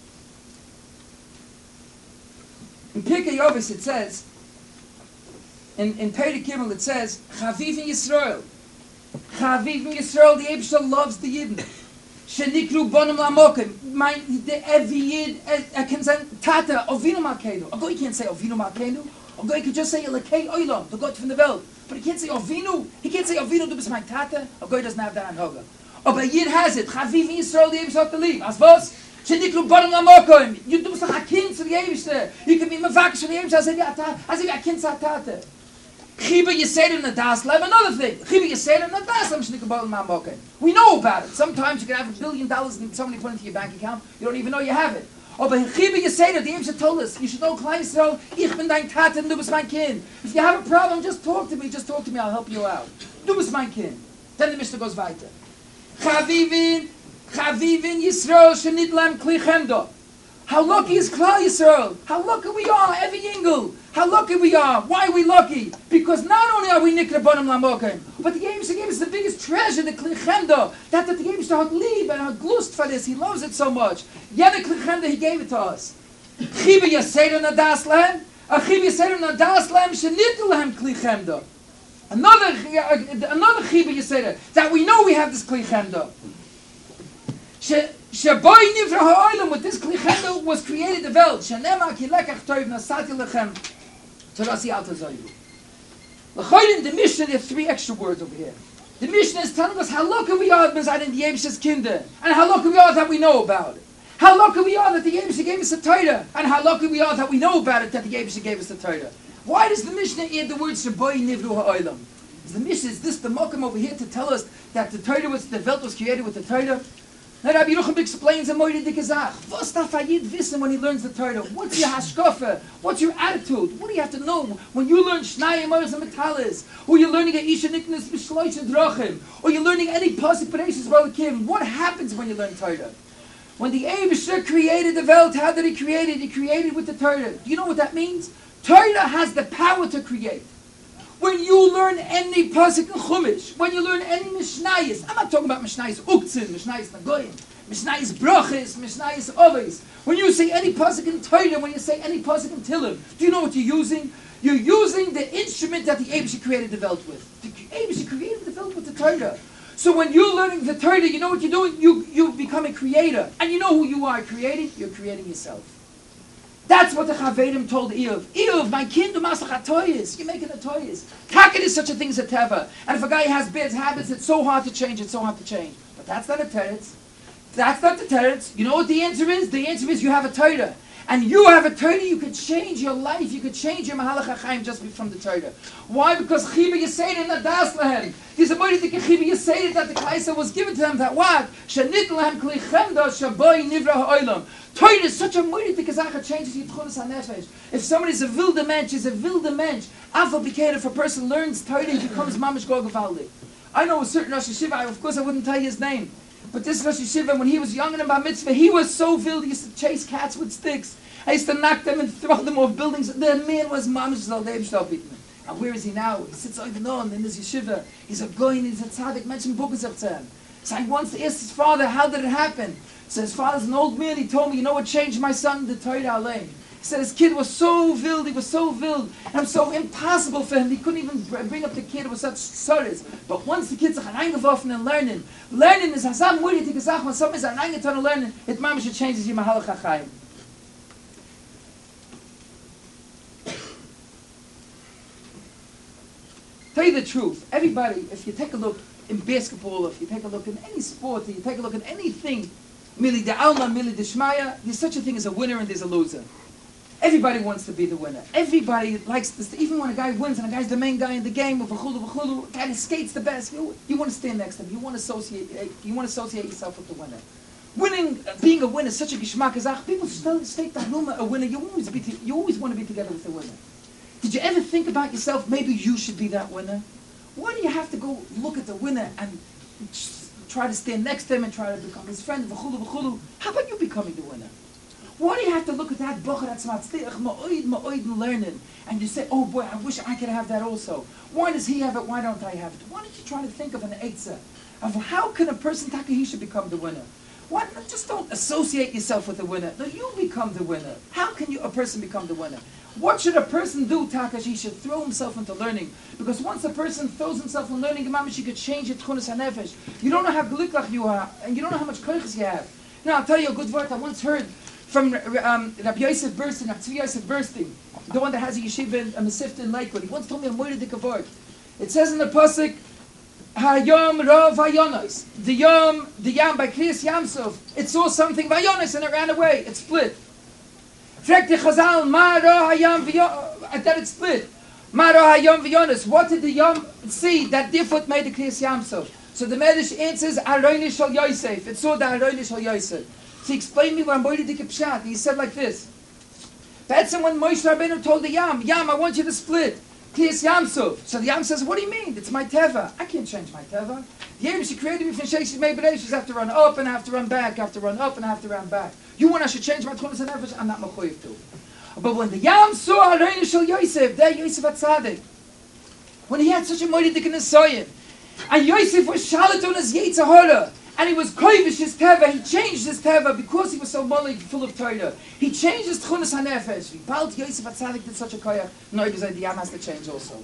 In Pirkei Avos it says, in Perek Gimel it says, Chaviv in Yisrael. Chaviv in Yisrael, the Eibishter loves the Yidden. Shenikru bonim lamokim. Every Yid can say Tata Ovinu Malkeinu. A guy can't say Ovinu Malkeinu. A guy can just say Elokei Olam, the God from the world. But he can't say Ovinu. He can't say Ovinu, du bist mein Tata. A guy doesn't have that on Hoga. But a Yid has it. Chaviv in Yisrael, the Eibishter to leave. As was? Shenikru bonim lamokim. You do bist a kind to the Eibishter. You can be Mavakish to the Eibishter as if a kind to Tata. Chiba Yisrael Nadas Lem, another thing. Chiba Yisrael Nadas Lem Shnikabal Mamoke. We know about it. Sometimes you can have $1 billion and somebody put it into your bank account. You don't even know you have it. Oh, but Chiba Yisrael, the Eibishter told us, you should know Klal Yisrael, ich bin dein Tate and du bist mein Kind. If you have a problem, just talk to me, I'll help you out. Du bist mein Kind. Then the Mishnah goes weiter. Chavivin Yisrael shenit lem kli chemdo. How lucky is Klal Yisrael? How lucky we are, every Yingel. How lucky we are. Why are we lucky? Because not only are we Nikra Bonim Lamokim, but the Eibishter gave us the biggest treasure, the Kli Chemda. That the Eibishter had lieb and had glust for this. He loves it so much. Yet the Kli Chemda, he gave it to us. Chiba Yaseder Nadas Lem, Chiba Yaseder Nadas Lem, Shenitul Lehem Kli Chemda. Another Chiba Yaseder, that we know we have this Kli Chemda. Shaboy nivra ha'olam, with this Kli Chemda was created the world. Shanema ki lekach toiv nasati lechem torasi alta zoyu. L'choyim, the Mishnah, there are 3 extra words over here. The Mishnah is telling us how lucky we are that in the Eibishter's kinder, and how lucky we are that we know about it. How lucky we are that the Eibishter gave us the Torah, and how lucky we are that we know about it, that the Eibishter gave us the Torah. Why does the Mishnah add the word Shaboy nivru ha'olam? Is this the Mokum over here to tell us that the Torah was, the world was created with the Torah? Now Rabbi Yerucham explains a moide dike Zach. What's darf a Yid wissen when he learns the Torah? What's your hashkafa? What's your attitude? What do you have to know when you learn Shnayim Oz and Metalis? Or you're learning a Isha Niknas B'Shloish and Drachim? Or you're learning any Pasuk Bereshis V'Alakim? What happens when you learn Torah? When the Eibishter created the world, how did he create it? He created with the Torah. Do you know what that means? Torah has the power to create. When you learn any pasuk in Chumash, when you learn any Mishnayis, I'm not talking about Mishnayis Uktzin, Mishnayis Nagoyim, Mishnayis Brochis, Mishnayis Ovis. When you say any pasuk in Torah, when you say any pasuk in Tillim, do you know what you're using? You're using the instrument that the Eibishter created the world with. The Eibishter created the world with the Torah. So when you're learning the Torah, you know what you're doing? You become a creator. And you know who you are creating? You're creating yourself. That's what the Chavedim told Eov. Eov, my kind, du machst a toyes. You're making a toyes. Taket is such a thing as a teva. And if a guy has bad habits, it's so hard to change. But that's not a teretz. That's not the teretz. You know what the answer is? The answer is you have a Torah. And you have a Torah, you could change your life. You could change your Mahalach HaChaim just from the Torah. Why? Because Chiba Yisrael Nadas Lehem. There's a moed dike Chiba Yisrael that the Klaisa was given to them. That what? Shenit Lehem Kli Chemda Shaboy Nivra Ha'olam. Torah is such a moed dike Zacha changes your Tchunas HaNefesh. If somebody's a wilder mensch, is a wilder mensch. Afal Bikeir, if a person learns Torah, he becomes Mamish Gog Valdi. I know a certain Rosh Hashiva, of course I wouldn't tell you his name. But this Rosh Hashiva, when he was young in a Bar Mitzvah, he was so wild, he used to chase cats with sticks. I used to knock them and throw them off buildings. The man was Mamish Zaldeb. And where is he now? He sits over there in his yeshiva. He's a goyin, he's a tzaddik, mention bukas of tzem. So he wants to ask his father, how did it happen? So his father's an old man, he told me, you know what changed my son? The Torah Aleim. He said his kid was so wild, and it was so impossible for him. He couldn't even bring up the kid with such sorrows. But once the kids are reingeworfen and learning is Hasam Muri to gesagt, when somebody's reingetan and learning, it mamish changes your Mahalach HaChaim. Tell you the truth, everybody, if you take a look in basketball, if you take a look in any sport, you take a look at anything, Mili de Alma, Mili de Shmaya, there's such a thing as a winner and there's a loser. Everybody wants to be the winner. Everybody likes this. Even when a guy wins and a guy's the main guy in the game, with a guy that skates the best, you want to stand next to him. You want to associate yourself with the winner. Winning, being a winner is such a gishmak azach. People still state that a winner. You always want to be together with the winner. Did you ever think about yourself, maybe you should be that winner? Why do you have to go look at the winner and try to stand next to him and try to become his friend? How about you becoming the winner? Why do you have to look at that bocher that's ma'oid learning and you say, oh boy, I wish I could have that also. Why does he have it? Why don't I have it? Why don't you try to think of an eitzah of how can a person he should become the winner? Why just don't associate yourself with the winner? No, you become the winner. How can a person become the winner? What should a person do, Takash? He should throw himself into learning. Because once a person throws himself in learning, he could change it tchunas hanefesh. You don't know how gliklach you are, and you don't know how much koiches you have. Now, I'll tell you a good word I once heard from Rabbi Yosef Burstein, Rabbi Tzvi Yosef Burstein, the one that has a yeshiva in Mesivta in Lakewood. He once told me a moire dik word. It says in the pasuk, Hayom Rav Hayonos. The Yam by Kriyas Yamsov. It saw something Vayonos and it ran away. It split. Frek the Chazal, Ma Ra Hayam Vayonos. That it split. Ma Ra Hayom Vayonos. What did the Yam see that different made the Kriyas Yamsov? So the Medrash answers, Aroini Shal Yosef. It saw the Aroini Shal Yosef. So he explained me what I'm going to do Pshat. He said like this. That's when Moshe Rabbeinu told the Yam, I want you to split. Kriyas Yamsov. So the Yam says, what do you mean? It's my Teva. I can't change my Teva. The Yam, she created me from Sheish Mei Bereish. I have to run up and I have to run back. I have to run up and I have to run back. You want I should change my Tchunas and Nefesh? I'm not Mechuyev to. But when the Yam saw Aroini Shal Yosef, there Yosef HaTzadik, when he had such a mighty dik in his soyin, and Yosef was shalit on his Yetzirah, and he was koivish his teva. He changed his teva because he was so malik, full of Torah. He changed his tchunas hanefesh. Bald Yosef HaTzadik did such a koyach. No, because the Yam has to change also.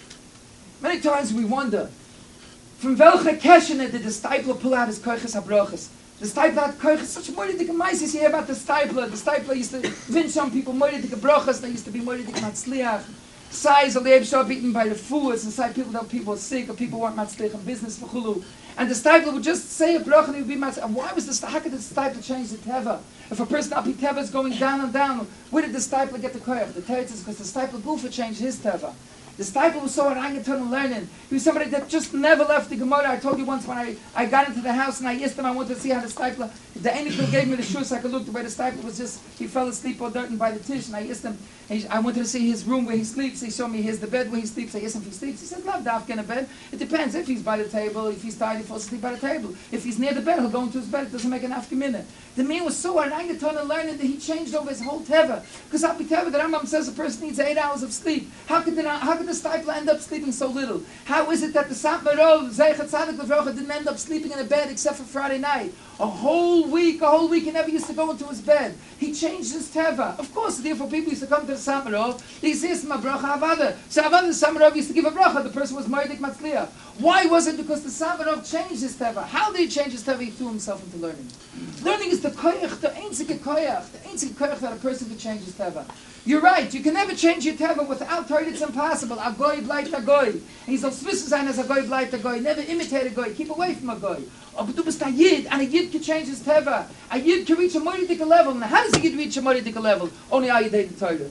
Many times we wonder, from welche keshenet did the stipler pull out his koiches habrachas? The stipler had koiches, such moiridik maisis here about the stipler. The stipler used to win some people moiridik brachas. They used to be moiridik matzliach. Size of the Ebshah beaten by the fools, and say people that people were sick, or people weren't matzlich in business for chulu. And the stipler would just say a bracha and he would be matzlich. And why was the how could the stipler change the teva? If a person up teva is going down and down, where did the stipler get the koyach? The teretz is because the stipler gufa changed his teva. The stipler was so orangutan and learning. He was somebody that just never left the Gemara. I told you once when I got into the house and I asked him, I wanted to see how the stipler, the Einik gave me the shoes so I could look the way the stipler was just, he fell asleep all dirty by the tish. And I asked him, I wanted to see his room where he sleeps. He showed me here's the bed where he sleeps. I asked him if he sleeps. He said, love dafka in a bed. It depends. If he's by the table, if he's tired, he falls asleep by the table. If he's near the bed, he'll go into his bed. It doesn't make an afka minute. The man was so orangutan and learning that he changed over his whole teva. Because Api Teva, the Rambam says a person needs 8 hours of sleep. How could the stipler end up sleeping so little? How is it that the Satmarov, Zeichat Tzadik Levrocha, didn't end up sleeping in a bed except for Friday night? A whole week, he never used to go into his bed. He changed his teva. Of course, therefore, people used to come to the Samarov. He says, "Ma bracha avada." So avada, the Samarov used to give a bracha. The person was moedik matzliach. Why was it? Because the Samarov changed his teva. How did he change his teva? He threw himself into learning. Learning is the koyach, the einzige koyach that a person can change his teva. You're right. You can never change your teva without Torah. It's impossible. A goy bleibt a goy. He's al swiss sein as a goy bleibt a goy. Never imitate a goy. Keep away from a goy. But du bist a yid, and a yid can change his teva. A yid can reach a moiridik level. Now, how does a yid reach a moiridik level? Only a yid the Torah.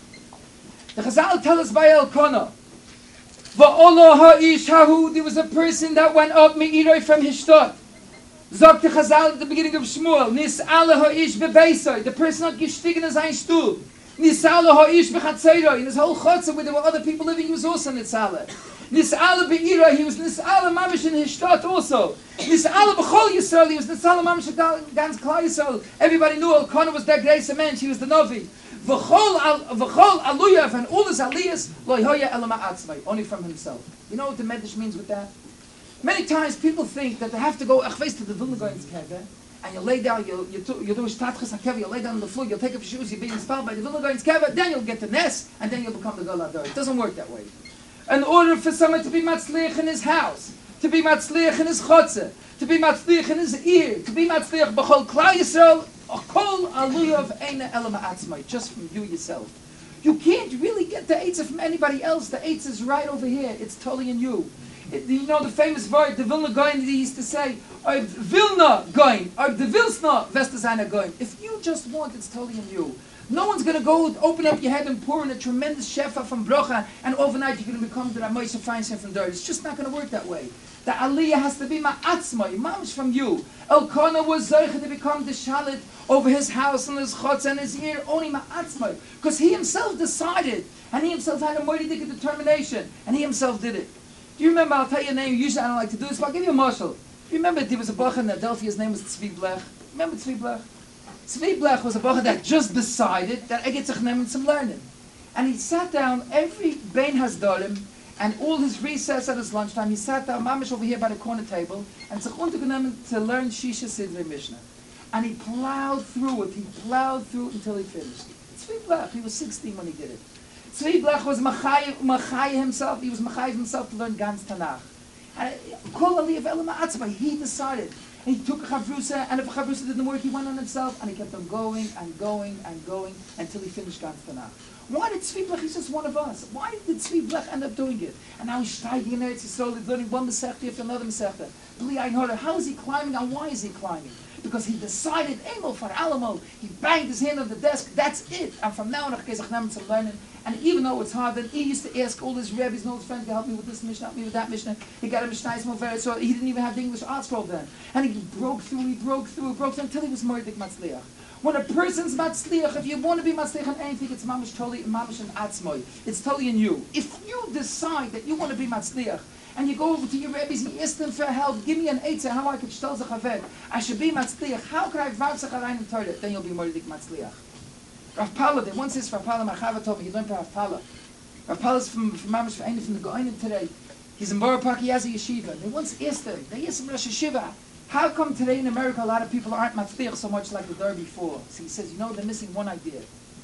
The Chazal tell us by Elkanah. Va'olo ha'ish hahu, there was a person that went up me'iroi from his shtot. Sagt the Chazal at the beginning of Shmuel, Nis'ala ha'ish bebeisoi, the person had gestiegen in sein Stuhl. Nis'ala ha'ish bechatzeroi, in his whole chotzer where there were other people living, he was also Nis'ala. Nis'ala be'iroi, he was Nis'ala mamish in his shtot also. Nis'ala b'chol Yisrael, he was Nis'ala mamish in ganz Klal Yisrael. Everybody knew Elkanah was that grace man, she was the Novi. V'chol aluyav, and all his aliyahs, lo hoya elama atzmai, only from himself. You know what the Medrash means with that? Many times people think that they have to go, achveis to the Vilna Gaon's keveh, and you lay down, you do shtadchas hakeveh, you lay down on the floor, you'll take off your shoes, you'll be inspired by the Vilna Gaon's keveh, then you'll get the nes, and then you'll become the Gadol Hador. It doesn't work that way. In order for someone to be matzliach in his house, to be matzliach in his chotzer, to be matzliach in his ear, to be matzliach b'chol Klal Yisrael, kol aluyav eina elama atzmai, just from you yourself. You can't really get the eitzah from anybody else. The eitzah is right over here. It's totally in you. You know the famous word, the Vilna Gaon, he used to say, Vilna Gaon, the Vilsna Vestasana Gaon. If you just want, it's totally in you. No one's going to go open up your head and pour in a tremendous shefa from brocha, and overnight you're going to become the Ramosha Feinstein from there. It's just not going to work that way. The aliyah has to be ma'atzmai, mamish from you. Elkanah was zeicha to become the shalit over his house and his chotz and his ear, only ma'atzmai. Because he himself decided, and he himself had a moedidik determination, and he himself did it. Do you remember, I'll tell you a name, usually I don't like to do this, but I'll give you a marshal. Do you remember there was a bacha in Adelphi, his name was Tzvi Blech? Remember Tzvi Blech? Tzvi Blech was a bacha that just decided that I get to nehmen some learning. And he sat down every Bein Hasdarim, and all his recess at his lunchtime, he sat down, mamish over here by the corner table, and to learn Shisha Sidrei Mishnah. And he plowed through it until he finished. Tzvi Blech, he was 16 when he did it. Tzvi Blech was Machai himself, he was Machai himself to learn Gans Tanakh. He decided. And he took a chavrusa, and if a chavrusa didn't work, he went on himself, and he kept on going and going and going until he finished Gans Tanakh. Why did Tzvi Blech, he's just one of us, why did Tzvi Blech end up doing it? And now he's steiging in Eretz Yisrael, he's learning one Masechta after another Masechta. How is he climbing, and why is he climbing? Because he decided, Emel for Alamo, he banged his hand on the desk, that's it. And from now on, I'm learning. And even though it's hard, then he used to ask all his rabbis and all his friends to help me with this Mishnah, help me with that Mishnah. He got a Mishnah, so he didn't even have the English art scroll then. And he broke through until he was Mordik Matzliach. When a person's Matzliach, if you want to be Matzliach on anything, it's Mamish totally, Mamish and Atzmoy. It's totally in you. If you decide that you want to be Matzliach, and you go over to your rabbis and you ask them for help, give me an eitzah, how I could shtel zachaved, I should be Matzliach, how could I vav zacharein in Torah? Then you'll be Mordik Matzliach. Rav Pala, they once says Rav Pala, my Chava told me, he learned from Rav Pala. Rav Pala's from Mamish Ve'ein, from the Goinim today. He's in Borough Park, he has a yeshiva. They once asked him, Rosh Yeshiva, how come today in America a lot of people aren't Matzliach so much like the dirt before? So he says, they're missing one idea.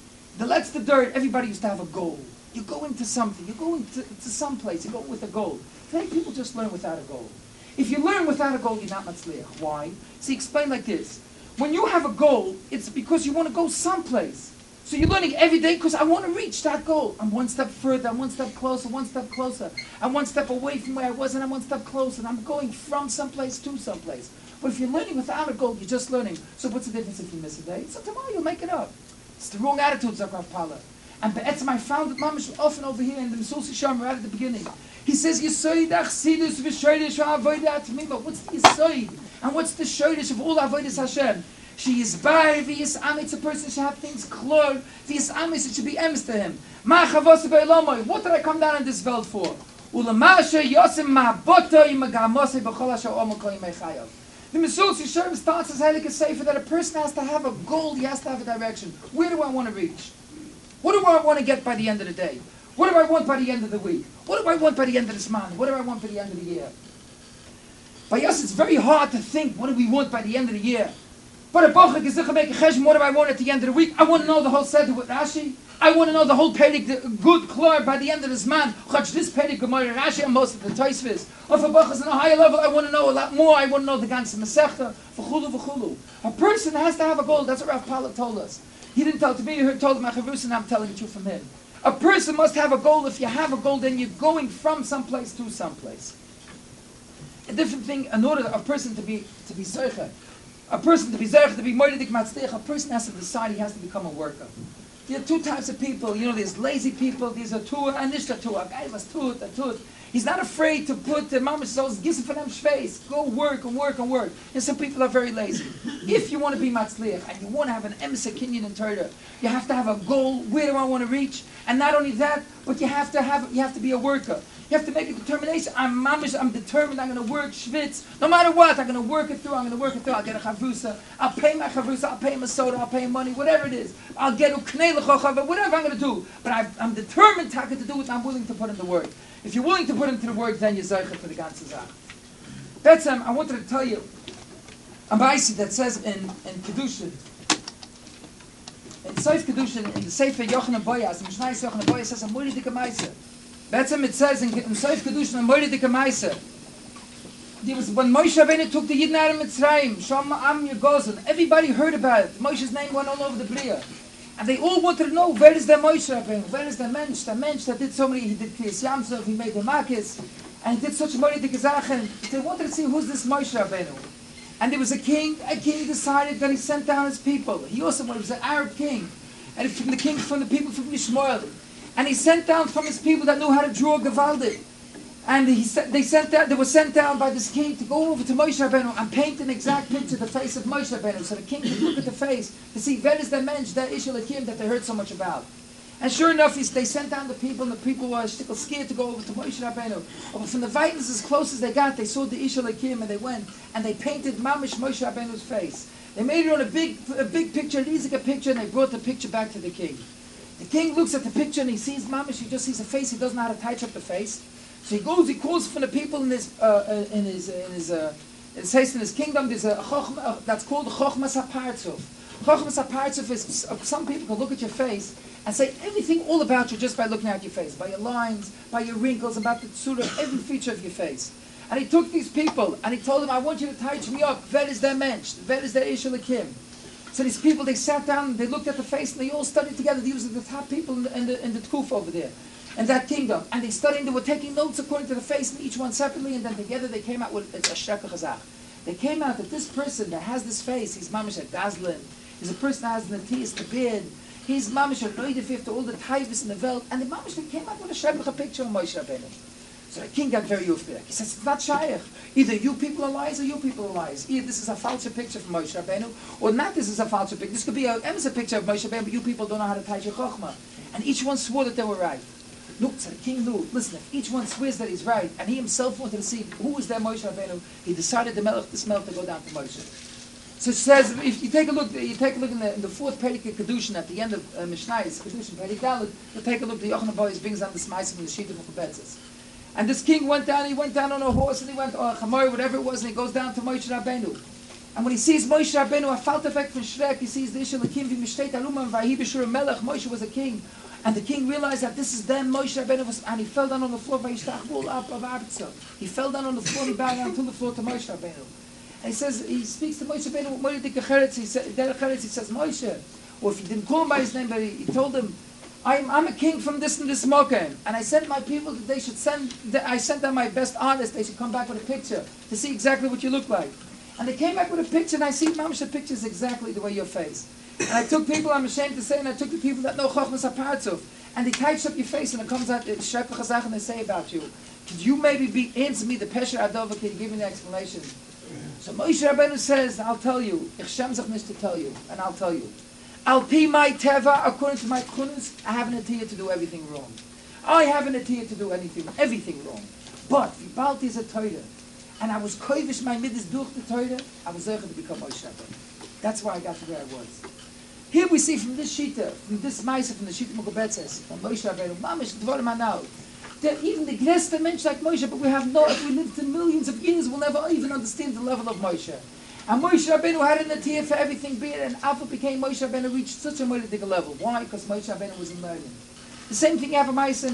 Let's the dirt, everybody used to have a goal. You go into something, you go into some place, you go with a goal. Today people just learn without a goal. If you learn without a goal, you're not Matzliach. Why? See, explain like this. When you have a goal, it's because you want to go someplace. So you're learning every day because I want to reach that goal. I'm one step further, I'm one step closer, one step closer. I'm one step away from where I was and I'm one step closer. And I'm going from someplace to someplace. But if you're learning without a goal, you're just learning. So what's the difference if you miss a day? So tomorrow you'll make it up. It's the wrong attitude, Zakrav Pala. And Be'etzim, I found it mamish often over here in the Mesul Sisham right at the beginning. He says, Yisoid achsidus v'shoydish v'avodah atmima. What's the Yisoid? And what's the shoydish of all avodas Hashem? She is bar, v'yis amitz, a person should have things clear. V'yis amitz, it should be emes to him. Ma chavos be'elomoy. What did I come down in this world for? U'lamasha yosim ma'boto yimagamosi b'chol asher omoko yimechayav. The Mesul Sisham starts as Helik Sefer that a person has to have a goal, he has to have a direction. Where do I want to reach? What do I want to get by the end of the day? What do I want by the end of the week? What do I want by the end of this month? What do I want by the end of the year? By us, it's very hard to think, what do we want by the end of the year? But a Bochik is make a cheshm, what do I want at the end of the week? I want to know the whole set with Rashi. I want to know the whole Pedig, the good clear by the end of this month. Chach this Pedig, Gemara Rashi, and most of the Tosfos. Or if a Bochik is on a higher level, I want to know a lot more. I want to know the ganze Masechta, v'chulu. A person has to have a goal. That's what Rav Pala told us. He didn't tell to me, he told my Chavrusa, and I'm telling it you from him. A person must have a goal. If you have a goal, then you're going from someplace to someplace. A different thing, in order a person to be Zeicha, a person to be Zeicha, to be Moedik Matzliach, a person has to decide he has to become a worker. There are two types of people. There's lazy people, there's a Tur, and nicht a Tur. A guy was Tut. He's not afraid to put the mamash souls, gives for them space. Go work and work and work. And some people are very lazy. If you want to be Matzliach and you want to have an Emsa Kinyan in Torah, you have to have a goal. Where do I want to reach? And not only that, but you have to be a worker. You have to make a determination. I'm determined. I'm going to work schwitz. No matter what, I'm going to work it through. I'll get a chavrusa. I'll pay my chavrusa. I'll pay him a soda. I'll pay him money. Whatever it is. I'll get uknei lechochav. Whatever I'm going to do. But I'm determined to do it. And I'm willing to put in the work. If you're willing to put into the work, then you're zeicha for the ganze Zach. That's I wanted to tell you a ma'aseh that says in Kedushin, in Seif Kedushin, in the Sefer Yochanan Boyas, in Mishnah Yochanan Boyas says a moiri dika ma'aseh. That's it says in Seif Kedushin a moiri dika ma'aseh. When Moshe Rabbeinu took the Yidden out of Mitzrayim, Shama Am Yegozen, everybody heard about it. Moshe's name went all over the Bria. And they all wanted to know, where is the Moshe Rabbeinu? Where is the mensch that did so many, he did Kriyas Yamsov, he made the Makis, and he did such moedik zachen. They wanted to see who's this Moshe Rabbeinu. And there was a king decided that he sent down his people. He also was an Arab king, and from the people from Yishmael. And he sent down from his people that knew how to draw Gavaldik. And they were sent down by this king to go over to Moshe Rabbeinu and paint an exact picture of the face of Moshe Rabbeinu, so the king could look at the face to see where is the mensch, that Ishel Akim that they heard so much about. And sure enough, they sent down the people, and the people were scared to go over to Moshe Rabbeinu. But from the Vitans, as close as they got, they saw the Ishel Akim, and they went and they painted Mamish Moshe Rabbeinu's face. They made it on a big picture, an easy picture, and they brought the picture back to the king. The king looks at the picture and he sees Mamish. He just sees a face. He doesn't know how to touch up the face. So he calls from the people in his kingdom. There's a chochma that's called the chochmas hapartzuf. Chochmas HaPartzuf is, some people can look at your face and say everything all about you just by looking at your face, by your lines, by your wrinkles, about the tzura, every feature of your face. And he took these people and he told them, I want you to touch me up. Wer is der Mensch? Wer is der Ish Elokim? So these people, they sat down, they looked at the face, and they all studied together. These were the top people in the Tkuf over there, in that kingdom. And they studied, they were taking notes according to the face, and each one separately, and then together they came out with a Shreker Chazach. They came out that this person that has this face, he's mamish a Gazlin, he's a person that has the Natias, the beard, he's mamish a Neudefif to all the Taivas in the Welt, and the mamish, they came out with a Shreker picture of Moshe Rabbeinu. So the king got very ufbek. He says, it's not shaykh. Either you people are liars or you people are liars. Either this is a false picture from Moshe Rabbeinu, or not this is a false picture. This could be a picture of Moshe Rabbeinu, but you people don't know how to tie your chokhmah. And each one swore that they were right. Look, so the king knew, listen, if each one swears that he's right, and he himself wanted to see who was their Moshe Rabbeinu, he decided this melech to go down to Moshe. So it says, if you take a look in the fourth Perek of Kedushin, at the end of Mishnayos, Kedushin, Perek Dalet, you'll take a look, the Yochanan Boys brings down the Smaisim from the Shita of Chabetzes. And this king went down on a horse, and he went, or a chamor, whatever it was, and he goes down to Moshe Rabbeinu. And when he sees Moshe Rabbeinu, a falt effect from Shrek, he sees the Ish Elokim v'mishteit aluma v'ahi b'shur melech, Moshe was a king. And the king realized that this is them, Moshe Rabbeinu was, and he fell down on the floor, v'yishtach up of Artza. He fell down on the floor, he bowed down to the floor to Moshe Rabbeinu. And he says, he speaks to Moshe Rabbeinu, Moshe Dikacheretz, he says, Moshe, or if he didn't call him by his name, but he told him, I'm a king from this and this Mokem, and I sent my people that they should I sent them my best artists, they should come back with a picture to see exactly what you look like. And they came back with a picture, and I see Mamash, the picture is exactly the way your face. And I took people, I'm ashamed to say, and I took the people that know Chochmas HaPartzuf, and they touched up your face, and it comes out, it's Shreper Chazach, and they say about you, could you maybe answer me the Pesher Adova, can you give me an explanation? So Moshe Rabbeinu says, I'll tell you, Ich shem sich nicht to tell you, and I'll tell you. Al pi my teva, according to my kunas, I have an atiyah to do everything wrong. I have an atiyah to do everything wrong. But Vibalti is a Torah, and I was koivish my midas durch the Torah, I was able to become Moshe Rabbeinu. That's why I got to where I was. Here we see from this shita, from this ma'aseh, from the shita Mugabetzes, from Moshe Rabbeinu, mamish dvarim anal, that even the gresta mensch like Moshe, but we have no, if we lived to millions of years, we'll never even understand the level of Moshe. And Moshe Rabbeinu had an atiyah for everything being, and Alpha became Moshe Rabbeinu reached such a moedic level. Why? Because Moshe Rabbeinu was in learning. The same thing happened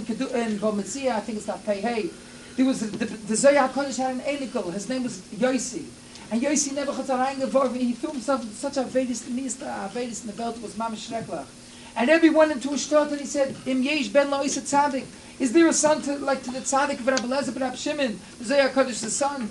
in Bometzia, I think it's not Pei Hey. There was the Zohar HaKodesh had an Elikol, his name was Yossi. And Yossi never got reingeworfen, he threw himself into such a Vedis in the belt, was Mamash Shreklach. And everyone into a shtot, and he said, Im Yesh ben lo is a tzaddik. Is there a son to the tzaddik of Rabbi Lezer ben Rabbi Shimon, the Zohar HaKodesh, the son?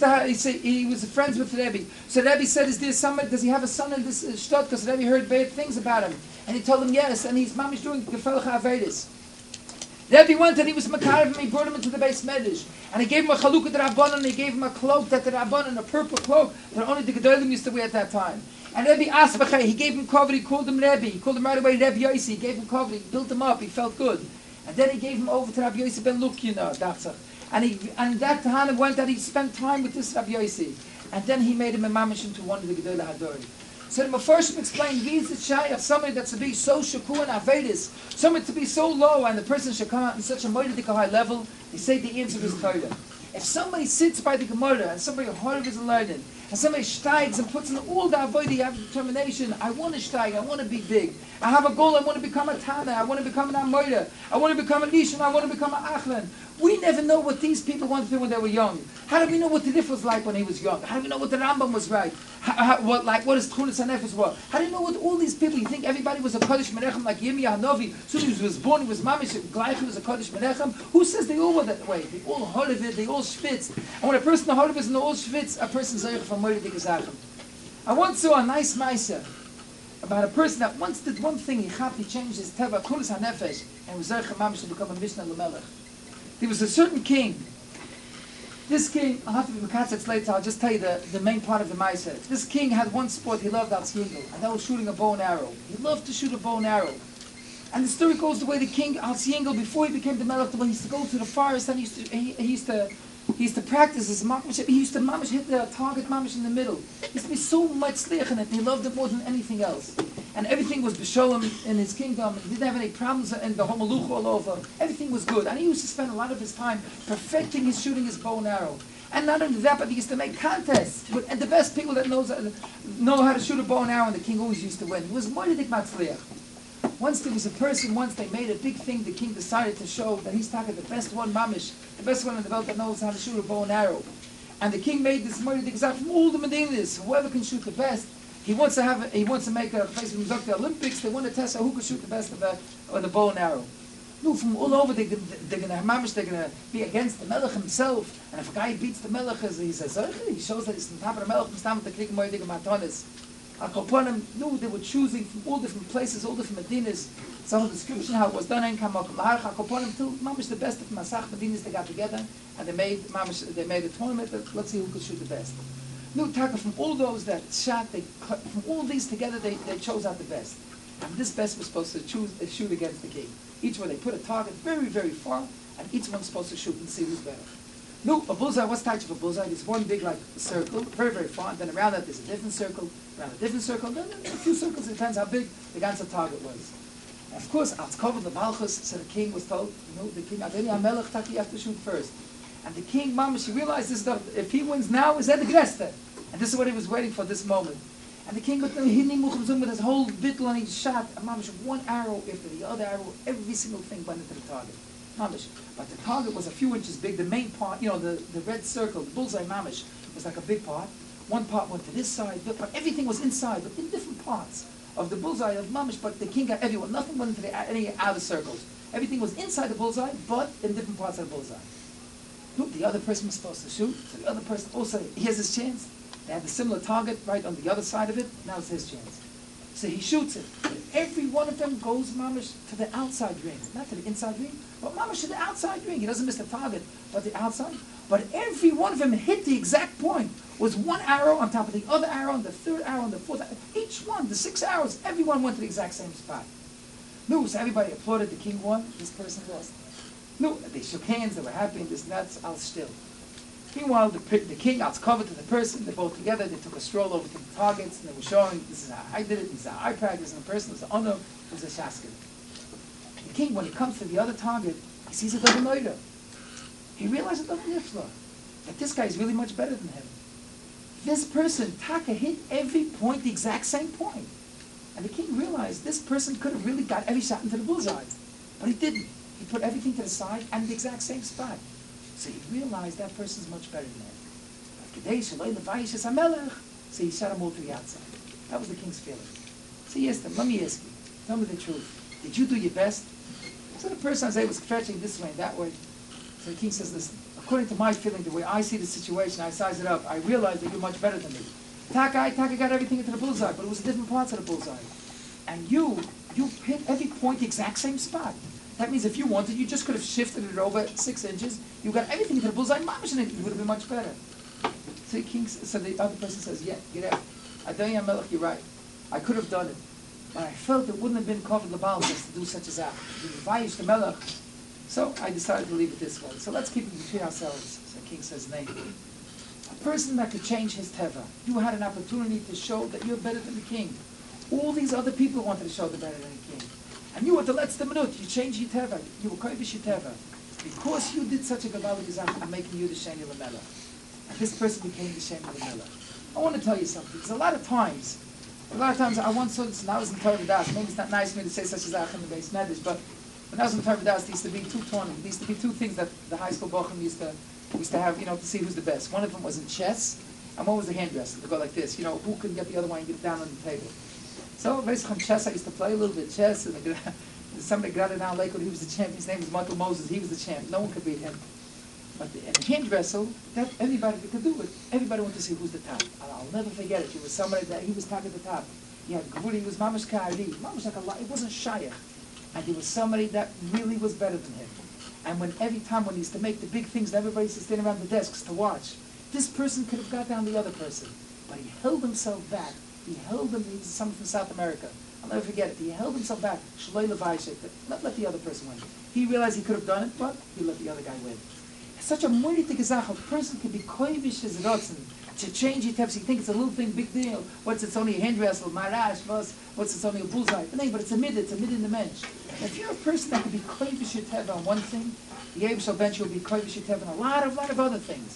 He was friends with Rebbe. So Rebbe said, is there somebody, does he have a son in this shtot? Because Rebbe heard bad things about him. And he told him yes, and he's mamish doing Gefelach HaAvedis. Rebbe went and he was Makarev, and he brought him into the base Medish. And he gave him a chalukah to Rabbanan, and he gave him a cloak that the Rabbanan, a purple cloak that only the Gedolim used to wear at that time. And Rebbe Asbachai, he gave him cover, he called him Rebbe. He called him right away Rebbe Yossi. He gave him cover, he built him up, he felt good. And then he gave him over to Rabbi Yossi ben Lukina, Datzach. And that Tahanim went that he spent time with this Rabbi Yossi. And then he made him a mamish into one of the Gedolah Hadorim. So the Mefarshim explained, wie is it shy of somebody that's to be so shakur and avedis, somebody to be so low, and the person should come out in such a moedic high level? They say the answer is Torah. If somebody sits by the Gemara, and somebody hard is learning, and somebody steigs and puts in all the avodah, you have determination, I want to steig, I want to be big, I have a goal, I want to become a Tana, I want to become an Amoida, I want to become a Lishon, I want to become an Achlan. We never know what these people wanted to do when they were young. How do we know what the Rif was like when he was young? How do we know what the Rambam was like? What his Tchunas HaNefesh was? How do you know what all these people, you think everybody was a Kodesh Menachem like Yirmiyah Hanovi? As soon as he was born, he was Mamish, Gleichi was a Kodesh Menachem. Who says they all were that way? They all heard of it, they all schwitz. And when a person heard of it and they all schwitz, a person's Zayich from Moedik Gezachem. I once saw a nice Maisa about a person that once did one thing, he changed his Teva, Tchunas HaNefesh, and was Zayich Mamish to become a Mishnah L'Melech. There was a certain king. This king, I'll have to be Mekatzetz later, I'll just tell you the main part of the Maaseh. This king had one sport he loved, Al Tziyingel, and that was shooting a bow and arrow. He loved to shoot a bow and arrow. And the story goes the way the king, Al Tziyingel, before he became the Melech, he used to go to the forest and he used to practice his mamash. He used to mamash hit the target mamash in the middle. He used to be so much sliach in it, and he loved it more than anything else. And everything was b'sholem in his kingdom. He didn't have any problems in the homeluch all over. Everything was good. And he used to spend a lot of his time perfecting his shooting his bow and arrow. And not only that, but they used to make contests. And the best people that know how to shoot a bow and arrow, and the king always used to win. He was Moedik Matzliach. Once there was a person, once they made a big thing, the king decided to show that he's talking the best one, mamish, the best one in the world that knows how to shoot a bow and arrow. And the king made this Moedik Zach from all the Medinas, whoever can shoot the best. He wants to make a place when the Olympics. They want to test out who can shoot the best of the bow and arrow. No, from all over they're gonna be against the Melech himself. And if a guy beats the Melech, he says, he shows that he's on top of the Melech and stand with the Krieg Moedik Matonis. No, they were choosing from all different places, all different Medinas. Some description how it was done in Kamak till Mamish the best of Masach Medinas they got together and they made a tournament that let's see who could shoot the best. No, Taka from all those that shot, from all these together they chose out the best. And this best was supposed to shoot against the king. Each one they put a target very, very far, and each one's supposed to shoot and see who's better. No, a bullseye, what's the type of a bullseye? There's one big like circle, very, very far, and then around that there's a different circle, around a different circle, then a few circles, it depends how big the ganze target was. And of course, als covered the Malchus, so the king was told, the king, Adeni HaMelech, Taki, you have to shoot first. And the king, Mamash, he realized this, if he wins now, is that the Greste? And this is what he was waiting for, this moment. And the king with his whole bittel and he shot, and Mamash, one arrow after the other arrow, every single thing went into the target. Mamash. But the target was a few inches big, the main part, the red circle, the bullseye Mamash, was like a big part. One part went to this side, but everything was inside, but in different parts of the bullseye of Mamash, but the king got everyone. Nothing went into any outer circles. Everything was inside the bullseye, but in different parts of the bullseye. Look, the other person was supposed to shoot, so the other person also, he has his chance. They had a similar target right on the other side of it, now it's his chance. So he shoots it. And every one of them goes, Mamash, to the outside ring. Not to the inside ring, but Mamash to the outside ring. He doesn't miss the target, but the outside. But every one of them hit the exact point. Was one arrow on top of the other arrow, and the third arrow, and the fourth arrow. Each one, the 6 arrows, everyone went to the exact same spot. No, so everybody applauded, the king won, this person lost. No, they shook hands, they were happy, and this and that's all still. Meanwhile, the king was covered to the person, they're both together, they took a stroll over to the targets, and they were showing, this is how I did it, this is how I practiced, and the person was an honor, was a shaskin. The king, when he comes to the other target, he sees a double noida. He realizes a double nifla, that this guy is really much better than him. This person, Taka, hit every point the exact same point. And the king realized this person could have really got every shot into the bullseye, but he didn't. He put everything to the side and the exact same spot. So he realized that person's much better than him. So he shot him all to the outside. That was the king's feeling. So he asked him, let me ask you, tell me the truth. Did you do your best? So the person was stretching this way and that way. So the king says, listen, according to my feeling, the way I see the situation, I size it up, I realize that you're much better than me. Taka got everything into the bullseye, but it was different parts of the bullseye. And you hit every point the exact same spot. That means if you wanted, you just could have shifted it over 6 inches. You got everything into the bullseye, mamish in it. You would have been much better. So the other person says, yeah, get out. Adoni HaMelech, you're right. I could have done it. But I felt it wouldn't have been covered the Baal just to do such as that. Vayish the Melech. So I decided to leave it this way. So let's keep it between ourselves. So the king says, nay. A person that could change his teva. You had an opportunity to show that you're better than the king. All these other people wanted to show they're better than the king. And you were the letzte minute, you changed your teva, you were kovish your teva. Because you did such a gavaldik gezach, I'm making you the sheni l'melech. And this person became the sheni l'melech. I want to tell you something, because a lot of times I once saw this, and I was in Torah Das, maybe it's not nice for me to say such a zach in the base medish, but when I was in Torah Das, there used to be two tournaments, there used to be two things that the high school bochum used to have, to see who's the best. One of them was in chess, and one was the hand wrestling, to go like this, who could get the other one and get down on the table. So basically chess, I used to play a little bit chess, and somebody got it down Lakewood, he was the champion, his name was Michael Moses, he was the champ, no one could beat him. But in hand wrestle, that everybody could do it. Everybody wanted to see who's the top. I'll never forget it. It was somebody that he was top at the top. He had Gvuri, he was Mamash Ka'ari, Mamash like a lot, it wasn't Shayach. And there was somebody that really was better than him. And every time when he used to make the big things, and everybody used to stand around the desks to watch, this person could have got down the other person. But he held himself back. He was someone from South America. I'll never forget it. He held himself back. Shaloi Levaishek. Let the other person win. He realized he could have done it, but he let the other guy win. It's such a moiritik gezach. A person can be koivish his rotzen to change it. He thinks it's a little thing, big deal. What's it's only a hand wrestle, marash, what's it's only a bullseye. But it's a mid in the mensch. If you're a person that can be koivish your tev on one thing, the Yeb shall bench will be koivish your tev on a lot of other things.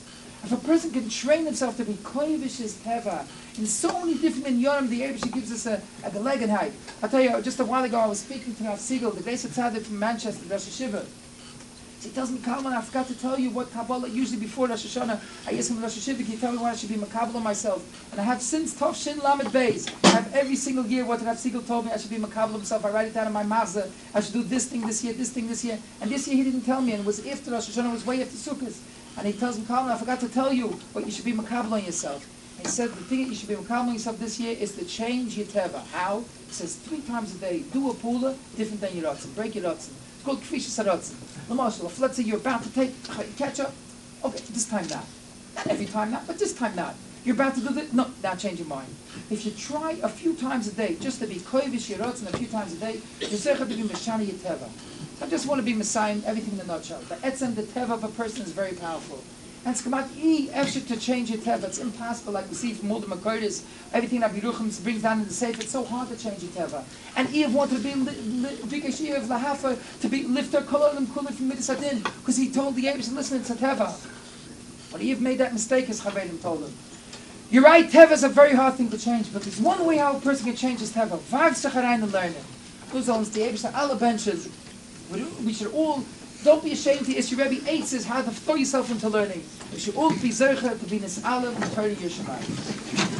If a person can train himself to be kovish his teva, in so many different inyanim, the Eibush gives us a gelegenheit. I'll tell you, just a while ago I was speaking to Rav Siegel, the Geisa Tzaddik from Manchester, Rosh Hashiva. He tells me, Kalman, I forgot to tell you what Kabbalah, usually before Rosh Hashanah, I ask him Rosh Hashiva, can you tell me what I should be Makabbalah on myself? And I have since Tov Shin Lamed Beis, I have every single year what Rav Siegel told me I should be Makabbalah myself. I write it down in my Mazda. I should do this thing this year, this thing this year. And this year he didn't tell me, and it was after Rosh Hashanah, it was way after Sukkot. And he tells me, Kalman, I forgot to tell you what you should be Makabbalah on yourself. And he said, the thing that you should be Makabbalah on yourself this year is to change your teva. How? He says, 3 times a day, do a pula different than your rotzen. Break your rotzen. It's called Kfish Sarotzen. Let's say you're about to take ketchup. Okay, this time not. Not every time not, but this time not. You're about to do this. No, now change your mind. If you try a few times a day, just to be kovish your rotzen a few times a day, you're zecher to be meshani your teva. I just want to be Messiah, everything in a nutshell. The etzem, the teva of a person is very powerful. And it's come out to change your teva. It's impossible, like we see from all the Makoris, everything that Yeruchim brings down in the Sefer. It's so hard to change your teva. And Eve wanted to be Vikesh Eve Lahafa, to be lifter kololim kulim from Midas Adin, because he told the Yerush, listen, it's a teva. But Eve made that mistake, as Chavedim told him. You're right, teva is a very hard thing to change, but there's one way how a person can change his teva. Vav Secharein and learn it. Who's owns the Yerush, all benches. We should all, don't be ashamed to ask your Rebbe Eitzes how to throw yourself into learning. We should all be zercha to be nis'alev and Torah Yishmai.